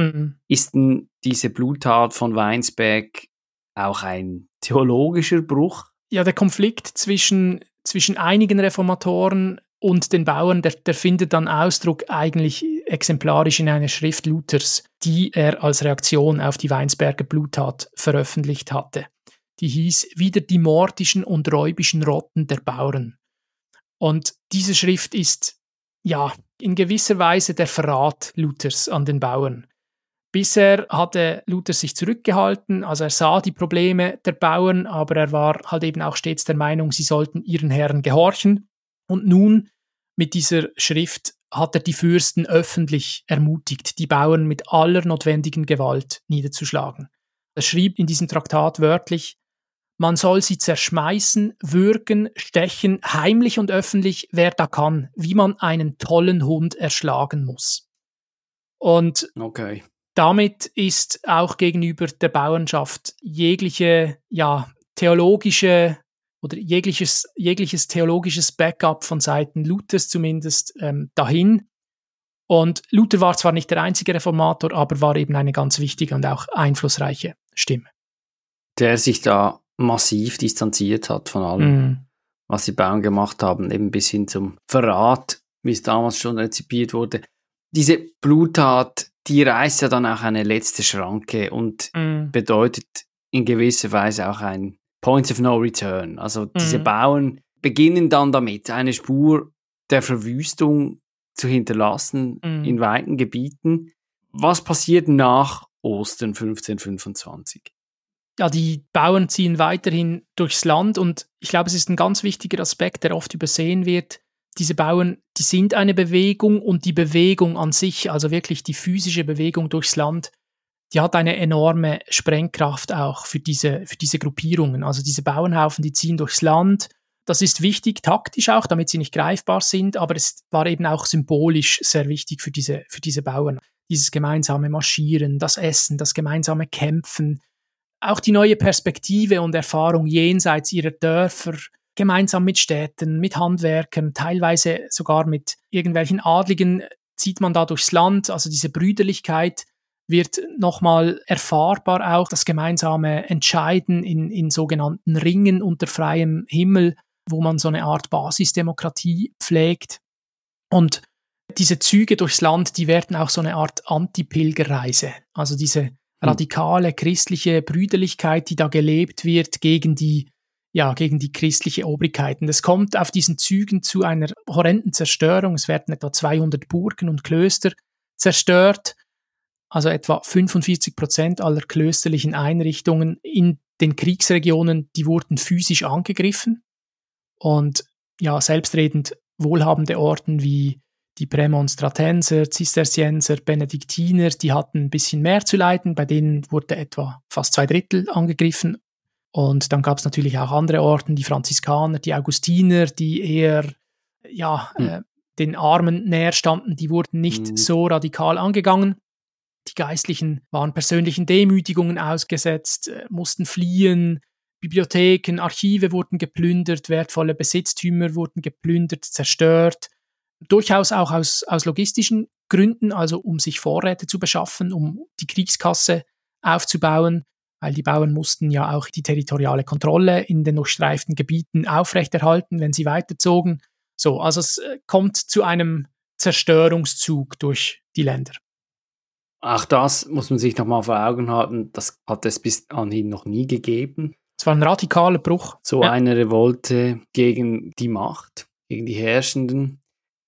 Ist denn diese Bluttat von Weinsberg auch ein theologischer Bruch? Ja, der Konflikt zwischen einigen Reformatoren und den Bauern, der findet dann Ausdruck eigentlich exemplarisch in einer Schrift Luthers, die er als Reaktion auf die Weinsberger Bluttat veröffentlicht hatte. Die hieß „Wider die mordischen und räubischen Rotten der Bauern". Und diese Schrift ist ja in gewisser Weise der Verrat Luthers an den Bauern. Bisher hatte Luther sich zurückgehalten, also er sah die Probleme der Bauern, aber er war halt eben auch stets der Meinung, sie sollten ihren Herren gehorchen. Und nun mit dieser Schrift hat er die Fürsten öffentlich ermutigt, die Bauern mit aller notwendigen Gewalt niederzuschlagen. Er schrieb in diesem Traktat wörtlich: Man soll sie zerschmeißen, würgen, stechen, heimlich und öffentlich, wer da kann, wie man einen tollen Hund erschlagen muss. Und damit ist auch gegenüber der Bauernschaft jegliche theologische oder jegliches theologisches Backup von Seiten Luthers zumindest dahin. Und Luther war zwar nicht der einzige Reformator, aber war eben eine ganz wichtige und auch einflussreiche Stimme. Der sich da massiv distanziert hat von allem, was die Bauern gemacht haben, eben bis hin zum Verrat, wie es damals schon rezipiert wurde. Diese Bluttat, die reißt ja dann auch eine letzte Schranke und bedeutet in gewisser Weise auch ein Point of No Return. Also diese Bauern beginnen dann damit, eine Spur der Verwüstung zu hinterlassen in weiten Gebieten. Was passiert nach Ostern 1525? Ja, die Bauern ziehen weiterhin durchs Land und ich glaube, es ist ein ganz wichtiger Aspekt, der oft übersehen wird. Diese Bauern, die sind eine Bewegung und die Bewegung an sich, also wirklich die physische Bewegung durchs Land, die hat eine enorme Sprengkraft auch für diese Gruppierungen. Also diese Bauernhaufen, die ziehen durchs Land. Das ist wichtig, taktisch auch, damit sie nicht greifbar sind, aber es war eben auch symbolisch sehr wichtig für diese Bauern. Dieses gemeinsame Marschieren, das Essen, das gemeinsame Kämpfen, auch die neue Perspektive und Erfahrung jenseits ihrer Dörfer, gemeinsam mit Städten, mit Handwerkern, teilweise sogar mit irgendwelchen Adligen zieht man da durchs Land. Also diese Brüderlichkeit wird nochmal erfahrbar auch das gemeinsame Entscheiden in sogenannten Ringen unter freiem Himmel, wo man so eine Art Basisdemokratie pflegt. Und diese Züge durchs Land, die werden auch so eine Art Anti-Pilgerreise. Also diese radikale christliche Brüderlichkeit, die da gelebt wird gegen die christliche Obrigkeit. Und es kommt auf diesen Zügen zu einer horrenden Zerstörung. Es werden etwa 200 Burgen und Klöster zerstört. Also etwa 45% aller klösterlichen Einrichtungen in den Kriegsregionen, die wurden physisch angegriffen. Und ja, selbstredend wohlhabende Orden wie die Prämonstratenser, Zisterzienser, Benediktiner, die hatten ein bisschen mehr zu leiden. Bei denen wurde etwa fast 2/3 angegriffen. Und dann gab es natürlich auch andere Orden, die Franziskaner, die Augustiner, die eher den Armen näher standen, die wurden nicht so radikal angegangen. Die Geistlichen waren persönlichen Demütigungen ausgesetzt, mussten fliehen, Bibliotheken, Archive wurden geplündert, wertvolle Besitztümer wurden geplündert, zerstört. Durchaus auch aus logistischen Gründen, also um sich Vorräte zu beschaffen, um die Kriegskasse aufzubauen, weil die Bauern mussten ja auch die territoriale Kontrolle in den durchstreiften Gebieten aufrechterhalten, wenn sie weiterzogen. So, also es kommt zu einem Zerstörungszug durch die Länder. Auch das muss man sich nochmal vor Augen halten, das hat es bis anhin noch nie gegeben. Es war ein radikaler Bruch. So eine Revolte gegen die Macht, gegen die Herrschenden.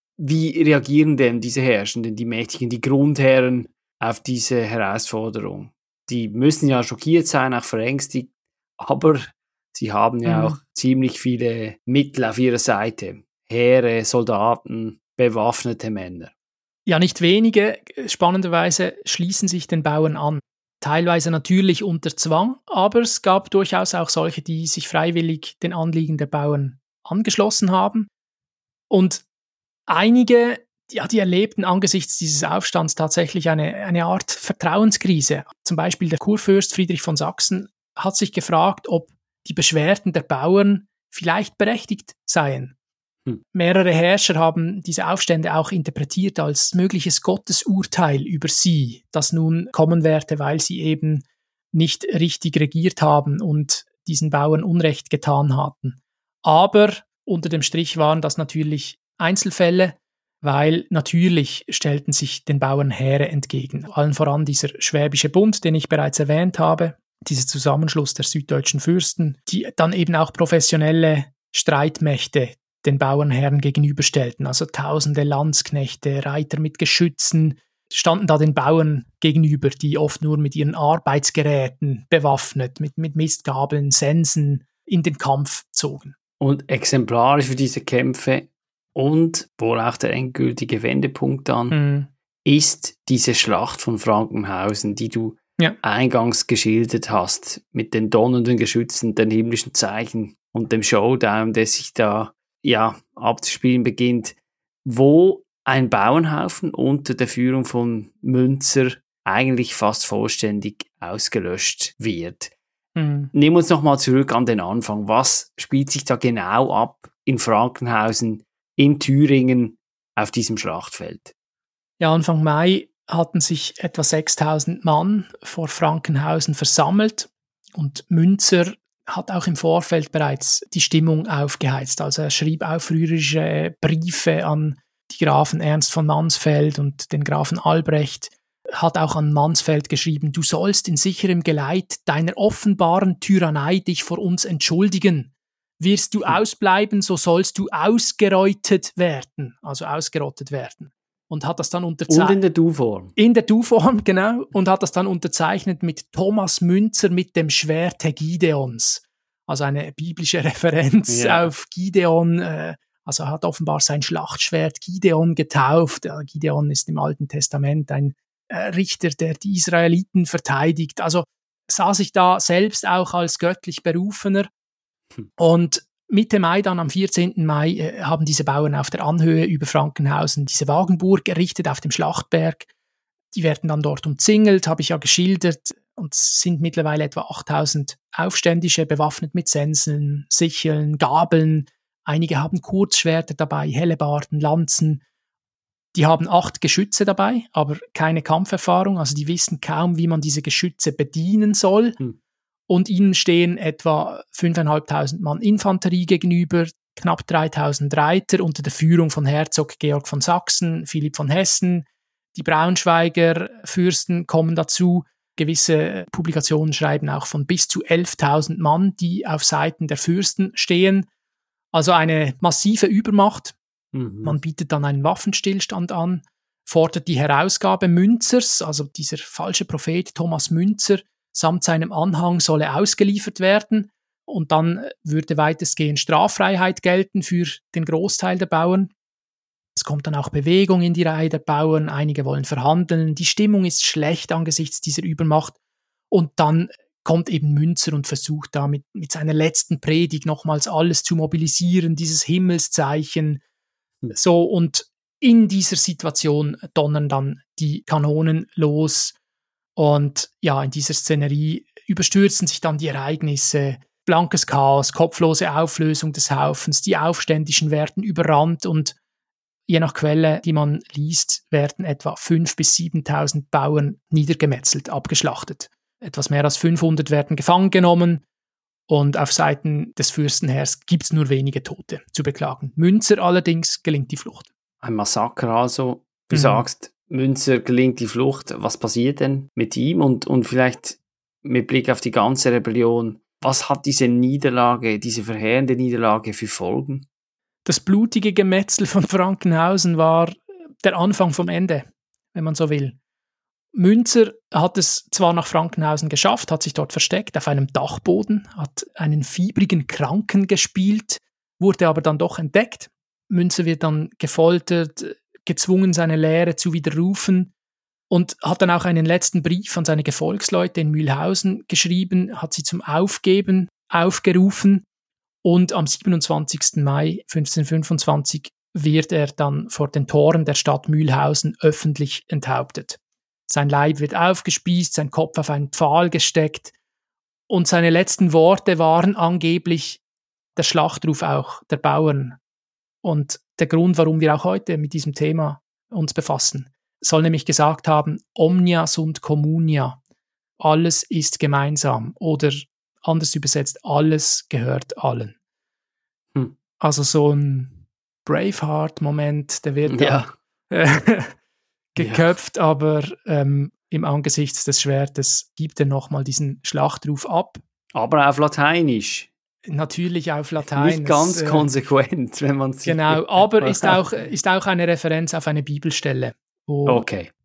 Wie reagieren denn diese Herrschenden, die Mächtigen, die Grundherren auf diese Herausforderung? Die müssen ja schockiert sein, auch verängstigt, aber sie haben ja auch ziemlich viele Mittel auf ihrer Seite. Heere, Soldaten, bewaffnete Männer. Ja, nicht wenige, spannenderweise, schließen sich den Bauern an. Teilweise natürlich unter Zwang, aber es gab durchaus auch solche, die sich freiwillig den Anliegen der Bauern angeschlossen haben. Und einige, die erlebten angesichts dieses Aufstands tatsächlich eine Art Vertrauenskrise. Zum Beispiel der Kurfürst Friedrich von Sachsen hat sich gefragt, ob die Beschwerden der Bauern vielleicht berechtigt seien. Mehrere Herrscher haben diese Aufstände auch interpretiert als mögliches Gottesurteil über sie, das nun kommen werde, weil sie eben nicht richtig regiert haben und diesen Bauern Unrecht getan hatten. Aber unter dem Strich waren das natürlich Einzelfälle, weil natürlich stellten sich den Bauern Heere entgegen. Allen voran dieser Schwäbische Bund, den ich bereits erwähnt habe, dieser Zusammenschluss der süddeutschen Fürsten, die dann eben auch professionelle Streitmächte den Bauernherren gegenüberstellten. Also tausende Landsknechte, Reiter mit Geschützen standen da den Bauern gegenüber, die oft nur mit ihren Arbeitsgeräten bewaffnet, mit Mistgabeln, Sensen in den Kampf zogen. Und exemplarisch für diese Kämpfe und wohl auch der endgültige Wendepunkt dann ist diese Schlacht von Frankenhausen, die du eingangs geschildert hast, mit den donnernden Geschützen, den himmlischen Zeichen und dem Showdown, der sich da abzuspielen beginnt, wo ein Bauernhaufen unter der Führung von Münzer eigentlich fast vollständig ausgelöscht wird. Nehmen wir uns nochmal zurück an den Anfang. Was spielt sich da genau ab in Frankenhausen, in Thüringen, auf diesem Schlachtfeld? Ja, Anfang Mai hatten sich etwa 6.000 Mann vor Frankenhausen versammelt und Münzer hat auch im Vorfeld bereits die Stimmung aufgeheizt. Also er schrieb aufrührerische Briefe an die Grafen Ernst von Mansfeld und den Grafen Albrecht, hat auch an Mansfeld geschrieben, du sollst in sicherem Geleit deiner offenbaren Tyrannei dich vor uns entschuldigen. Wirst du ausbleiben, so sollst du ausgerottet werden. Und hat das dann unterzeichnet. Und in der Du-Form. In der Du-Form, genau. Und hat das dann unterzeichnet mit Thomas Münzer mit dem Schwerte Gideons. Also eine biblische Referenz auf Gideon. Also er hat offenbar sein Schlachtschwert Gideon getauft. Gideon ist im Alten Testament ein Richter, der die Israeliten verteidigt. Also sah sich da selbst auch als göttlich Berufener. Und Mitte Mai, dann am 14. Mai, haben diese Bauern auf der Anhöhe über Frankenhausen diese Wagenburg errichtet auf dem Schlachtberg. Die werden dann dort umzingelt, habe ich ja geschildert, und es sind mittlerweile etwa 8.000 Aufständische, bewaffnet mit Senseln, Sicheln, Gabeln. Einige haben Kurzschwerter dabei, Hellebarden, Lanzen. Die haben 8 Geschütze dabei, aber keine Kampferfahrung. Also die wissen kaum, wie man diese Geschütze bedienen soll. Und ihnen stehen etwa 5.500 Mann Infanterie gegenüber, knapp 3.000 Reiter unter der Führung von Herzog Georg von Sachsen, Philipp von Hessen. Die Braunschweiger Fürsten kommen dazu. Gewisse Publikationen schreiben auch von bis zu 11.000 Mann, die auf Seiten der Fürsten stehen. Also eine massive Übermacht. Man bietet dann einen Waffenstillstand an, fordert die Herausgabe Münzers, also dieser falsche Prophet Thomas Münzer, samt seinem Anhang solle ausgeliefert werden und dann würde weitestgehend Straffreiheit gelten für den Großteil der Bauern. Es kommt dann auch Bewegung in die Reihe der Bauern, einige wollen verhandeln, die Stimmung ist schlecht angesichts dieser Übermacht und dann kommt eben Münzer und versucht da mit seiner letzten Predigt nochmals alles zu mobilisieren, dieses Himmelszeichen. So, und in dieser Situation donnern dann die Kanonen los und ja, in dieser Szenerie überstürzen sich dann die Ereignisse, blankes Chaos, kopflose Auflösung des Haufens, die Aufständischen werden überrannt und je nach Quelle, die man liest, werden etwa 5.000 bis 7.000 Bauern niedergemetzelt, abgeschlachtet. Etwas mehr als 500 werden gefangen genommen. Und auf Seiten des Fürstenheers gibt es nur wenige Tote zu beklagen. Münzer allerdings gelingt die Flucht. Ein Massaker also. Du sagst, Münzer gelingt die Flucht. Was passiert denn mit ihm? Und vielleicht mit Blick auf die ganze Rebellion, was hat diese Niederlage, diese verheerende Niederlage für Folgen? Das blutige Gemetzel von Frankenhausen war der Anfang vom Ende, wenn man so will. Münzer hat es zwar nach Frankenhausen geschafft, hat sich dort versteckt auf einem Dachboden, hat einen fiebrigen Kranken gespielt, wurde aber dann doch entdeckt. Münzer wird dann gefoltert, gezwungen, seine Lehre zu widerrufen und hat dann auch einen letzten Brief an seine Gefolgsleute in Mühlhausen geschrieben, hat sie zum Aufgeben aufgerufen und am 27. Mai 1525 wird er dann vor den Toren der Stadt Mühlhausen öffentlich enthauptet. Sein Leib wird aufgespießt, sein Kopf auf einen Pfahl gesteckt und seine letzten Worte waren angeblich der Schlachtruf auch der Bauern. Und der Grund, warum wir auch heute mit diesem Thema uns befassen, soll nämlich gesagt haben, omnia sunt communia, alles ist gemeinsam oder anders übersetzt, alles gehört allen. Also so ein Braveheart-Moment, der wird geköpft, aber im Angesichts des Schwertes gibt er nochmal diesen Schlachtruf ab. Aber auf Lateinisch. Natürlich auf Latein. Nicht ganz konsequent, wenn man es sieht. Genau, aber ist auch eine Referenz auf eine Bibelstelle, wo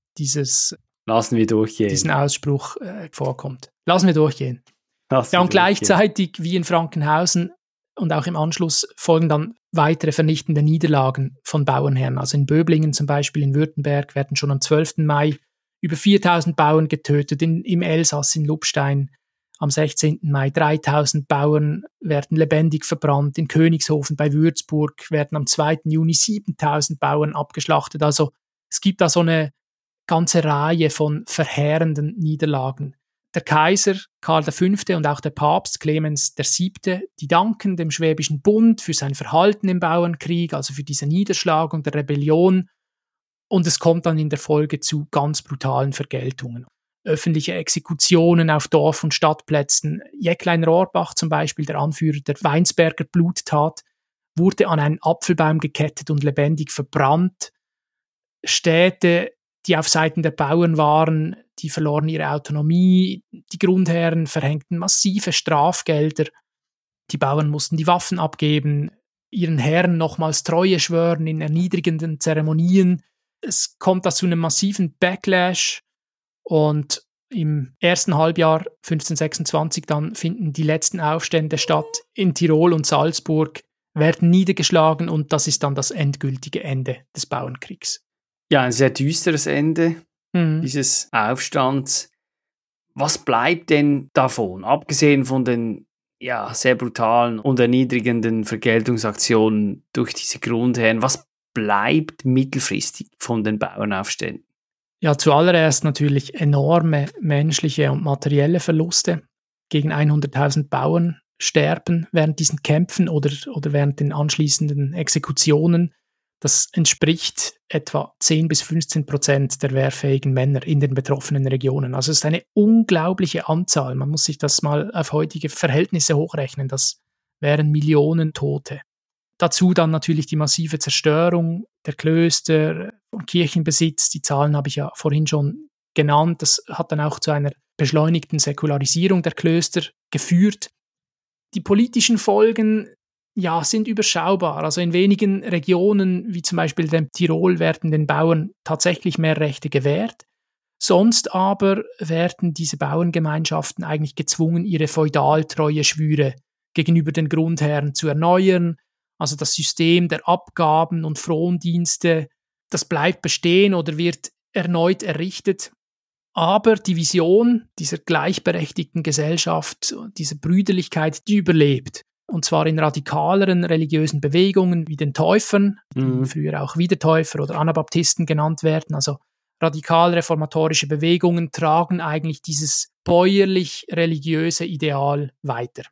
Lassen wir durchgehen. diesen Ausspruch vorkommt. Lassen wir durchgehen. Und gleichzeitig wie in Frankenhausen und auch im Anschluss folgen dann weitere vernichtende Niederlagen von Bauernherren. Also in Böblingen zum Beispiel in Württemberg werden schon am 12. Mai über 4.000 Bauern getötet, im Elsass in Lupstein am 16. Mai 3.000 Bauern werden lebendig verbrannt, in Königshofen bei Würzburg werden am 2. Juni 7.000 Bauern abgeschlachtet. Also es gibt da so eine ganze Reihe von verheerenden Niederlagen. Der Kaiser Karl V. und auch der Papst Clemens VII., die danken dem Schwäbischen Bund für sein Verhalten im Bauernkrieg, also für diese Niederschlagung der Rebellion. Und es kommt dann in der Folge zu ganz brutalen Vergeltungen. Öffentliche Exekutionen auf Dorf- und Stadtplätzen. Jäcklein Rohrbach zum Beispiel, der Anführer der Weinsberger Bluttat, wurde an einen Apfelbaum gekettet und lebendig verbrannt. Städte, die auf Seiten der Bauern waren, die verloren ihre Autonomie. Die Grundherren verhängten massive Strafgelder. Die Bauern mussten die Waffen abgeben, ihren Herren nochmals Treue schwören in erniedrigenden Zeremonien. Es kommt da zu einem massiven Backlash und im ersten Halbjahr 1526 dann finden die letzten Aufstände statt in Tirol und Salzburg, werden niedergeschlagen und das ist dann das endgültige Ende des Bauernkriegs. Ja, ein sehr düsteres Ende dieses Aufstands. Was bleibt denn davon, abgesehen von den sehr brutalen und erniedrigenden Vergeltungsaktionen durch diese Grundherren? Was bleibt mittelfristig von den Bauernaufständen? Ja, zuallererst natürlich enorme menschliche und materielle Verluste. Gegen 100.000 Bauern sterben während diesen Kämpfen oder während den anschließenden Exekutionen. Das entspricht etwa 10-15% der wehrfähigen Männer in den betroffenen Regionen. Also es ist eine unglaubliche Anzahl. Man muss sich das mal auf heutige Verhältnisse hochrechnen. Das wären Millionen Tote. Dazu dann natürlich die massive Zerstörung der Klöster und Kirchenbesitz. Die Zahlen habe ich ja vorhin schon genannt. Das hat dann auch zu einer beschleunigten Säkularisierung der Klöster geführt. Die politischen Folgen sind überschaubar. Also in wenigen Regionen, wie zum Beispiel dem Tirol, werden den Bauern tatsächlich mehr Rechte gewährt. Sonst aber werden diese Bauerngemeinschaften eigentlich gezwungen, ihre Feudaltreueschwüre gegenüber den Grundherren zu erneuern. Also das System der Abgaben und Frondienste, das bleibt bestehen oder wird erneut errichtet. Aber die Vision dieser gleichberechtigten Gesellschaft, dieser Brüderlichkeit, die überlebt. Und zwar in radikaleren religiösen Bewegungen wie den Täufern, die früher auch Wiedertäufer oder Anabaptisten genannt werden. Also radikal reformatorische Bewegungen tragen eigentlich dieses bäuerlich-religiöse Ideal weiter.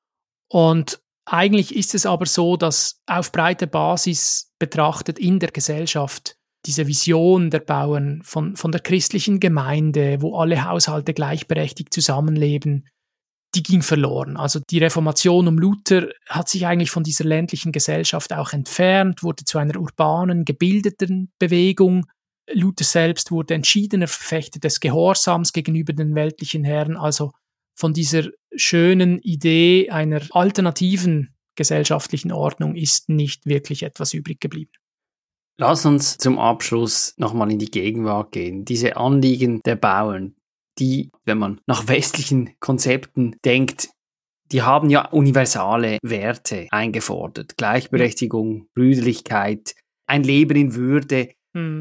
Und eigentlich ist es aber so, dass auf breiter Basis betrachtet in der Gesellschaft diese Vision der Bauern von der christlichen Gemeinde, wo alle Haushalte gleichberechtigt zusammenleben, die ging verloren. Also die Reformation um Luther hat sich eigentlich von dieser ländlichen Gesellschaft auch entfernt, wurde zu einer urbanen, gebildeten Bewegung. Luther selbst wurde entschiedener Verfechter des Gehorsams gegenüber den weltlichen Herren, also von dieser schönen Idee einer alternativen gesellschaftlichen Ordnung ist nicht wirklich etwas übrig geblieben. Lass uns zum Abschluss nochmal in die Gegenwart gehen. Diese Anliegen der Bauern, die, wenn man nach westlichen Konzepten denkt, die haben ja universale Werte eingefordert. Gleichberechtigung, Brüderlichkeit, ein Leben in Würde.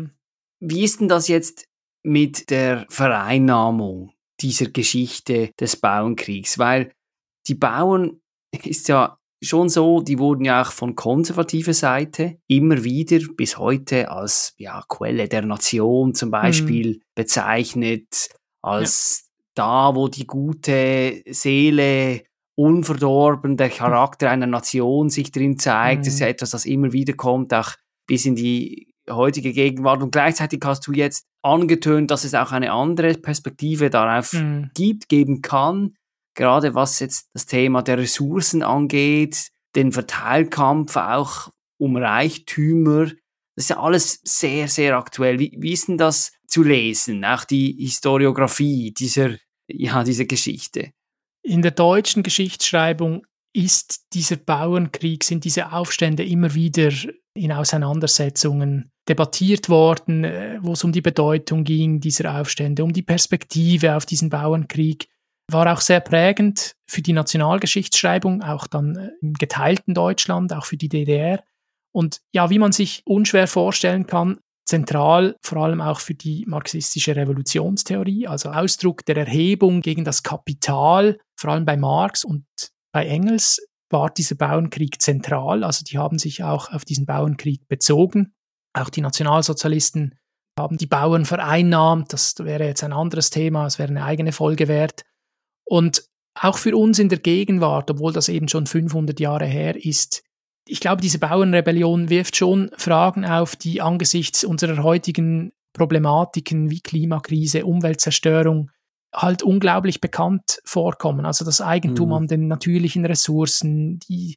Wie ist denn das jetzt mit der Vereinnahmung dieser Geschichte des Bauernkriegs? Weil die Bauern ist ja schon so, die wurden ja auch von konservativer Seite immer wieder bis heute als Quelle der Nation zum Beispiel bezeichnet, als da, wo die gute Seele, unverdorben, der Charakter einer Nation sich drin zeigt. Das ist ja etwas, das immer wieder kommt, auch bis in die heutige Gegenwart. Und gleichzeitig hast du jetzt angetönt, dass es auch eine andere Perspektive darauf geben kann, gerade was jetzt das Thema der Ressourcen angeht, den Verteilkampf auch um Reichtümer. Das ist ja alles sehr, sehr aktuell. Wie ist denn das zu lesen? Auch die Historiographie dieser Geschichte. In der deutschen Geschichtsschreibung ist dieser Bauernkrieg, sind diese Aufstände immer wieder in Auseinandersetzungen debattiert worden, wo es um die Bedeutung ging dieser Aufstände, um die Perspektive auf diesen Bauernkrieg. War auch sehr prägend für die Nationalgeschichtsschreibung, auch dann im geteilten Deutschland, auch für die DDR. Und ja, wie man sich unschwer vorstellen kann, zentral vor allem auch für die marxistische Revolutionstheorie, also Ausdruck der Erhebung gegen das Kapital, vor allem bei Marx und bei Engels war dieser Bauernkrieg zentral. Also die haben sich auch auf diesen Bauernkrieg bezogen. Auch die Nationalsozialisten haben die Bauern vereinnahmt. Das wäre jetzt ein anderes Thema, es wäre eine eigene Folge wert. Und auch für uns in der Gegenwart, obwohl das eben schon 500 Jahre her ist, ich glaube, diese Bauernrebellion wirft schon Fragen auf, die angesichts unserer heutigen Problematiken wie Klimakrise, Umweltzerstörung halt unglaublich bekannt vorkommen. Also das Eigentum an den natürlichen Ressourcen, die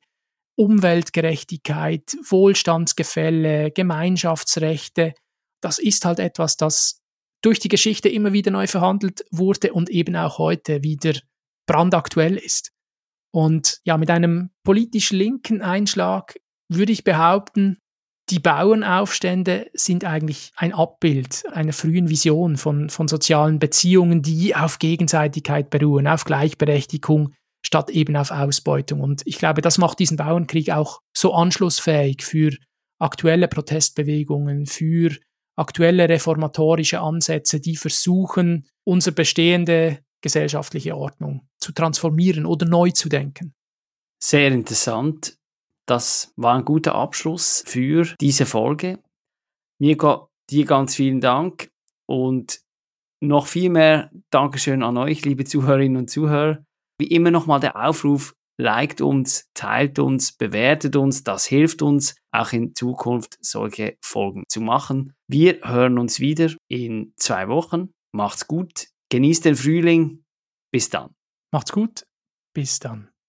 Umweltgerechtigkeit, Wohlstandsgefälle, Gemeinschaftsrechte, das ist halt etwas, das durch die Geschichte immer wieder neu verhandelt wurde und eben auch heute wieder brandaktuell ist. Und ja, mit einem politisch linken Einschlag würde ich behaupten, die Bauernaufstände sind eigentlich ein Abbild einer frühen Vision von sozialen Beziehungen, die auf Gegenseitigkeit beruhen, auf Gleichberechtigung statt eben auf Ausbeutung. Und ich glaube, das macht diesen Bauernkrieg auch so anschlussfähig für aktuelle Protestbewegungen, für aktuelle reformatorische Ansätze, die versuchen, unsere bestehende gesellschaftliche Ordnung zu transformieren oder neu zu denken. Sehr interessant. Das war ein guter Abschluss für diese Folge. Mirko, dir ganz vielen Dank und noch viel mehr Dankeschön an euch, liebe Zuhörerinnen und Zuhörer. Wie immer nochmal der Aufruf, liked uns, teilt uns, bewertet uns. Das hilft uns, auch in Zukunft solche Folgen zu machen. Wir hören uns wieder in 2 Wochen. Macht's gut, genießt den Frühling. Bis dann. Macht's gut, bis dann.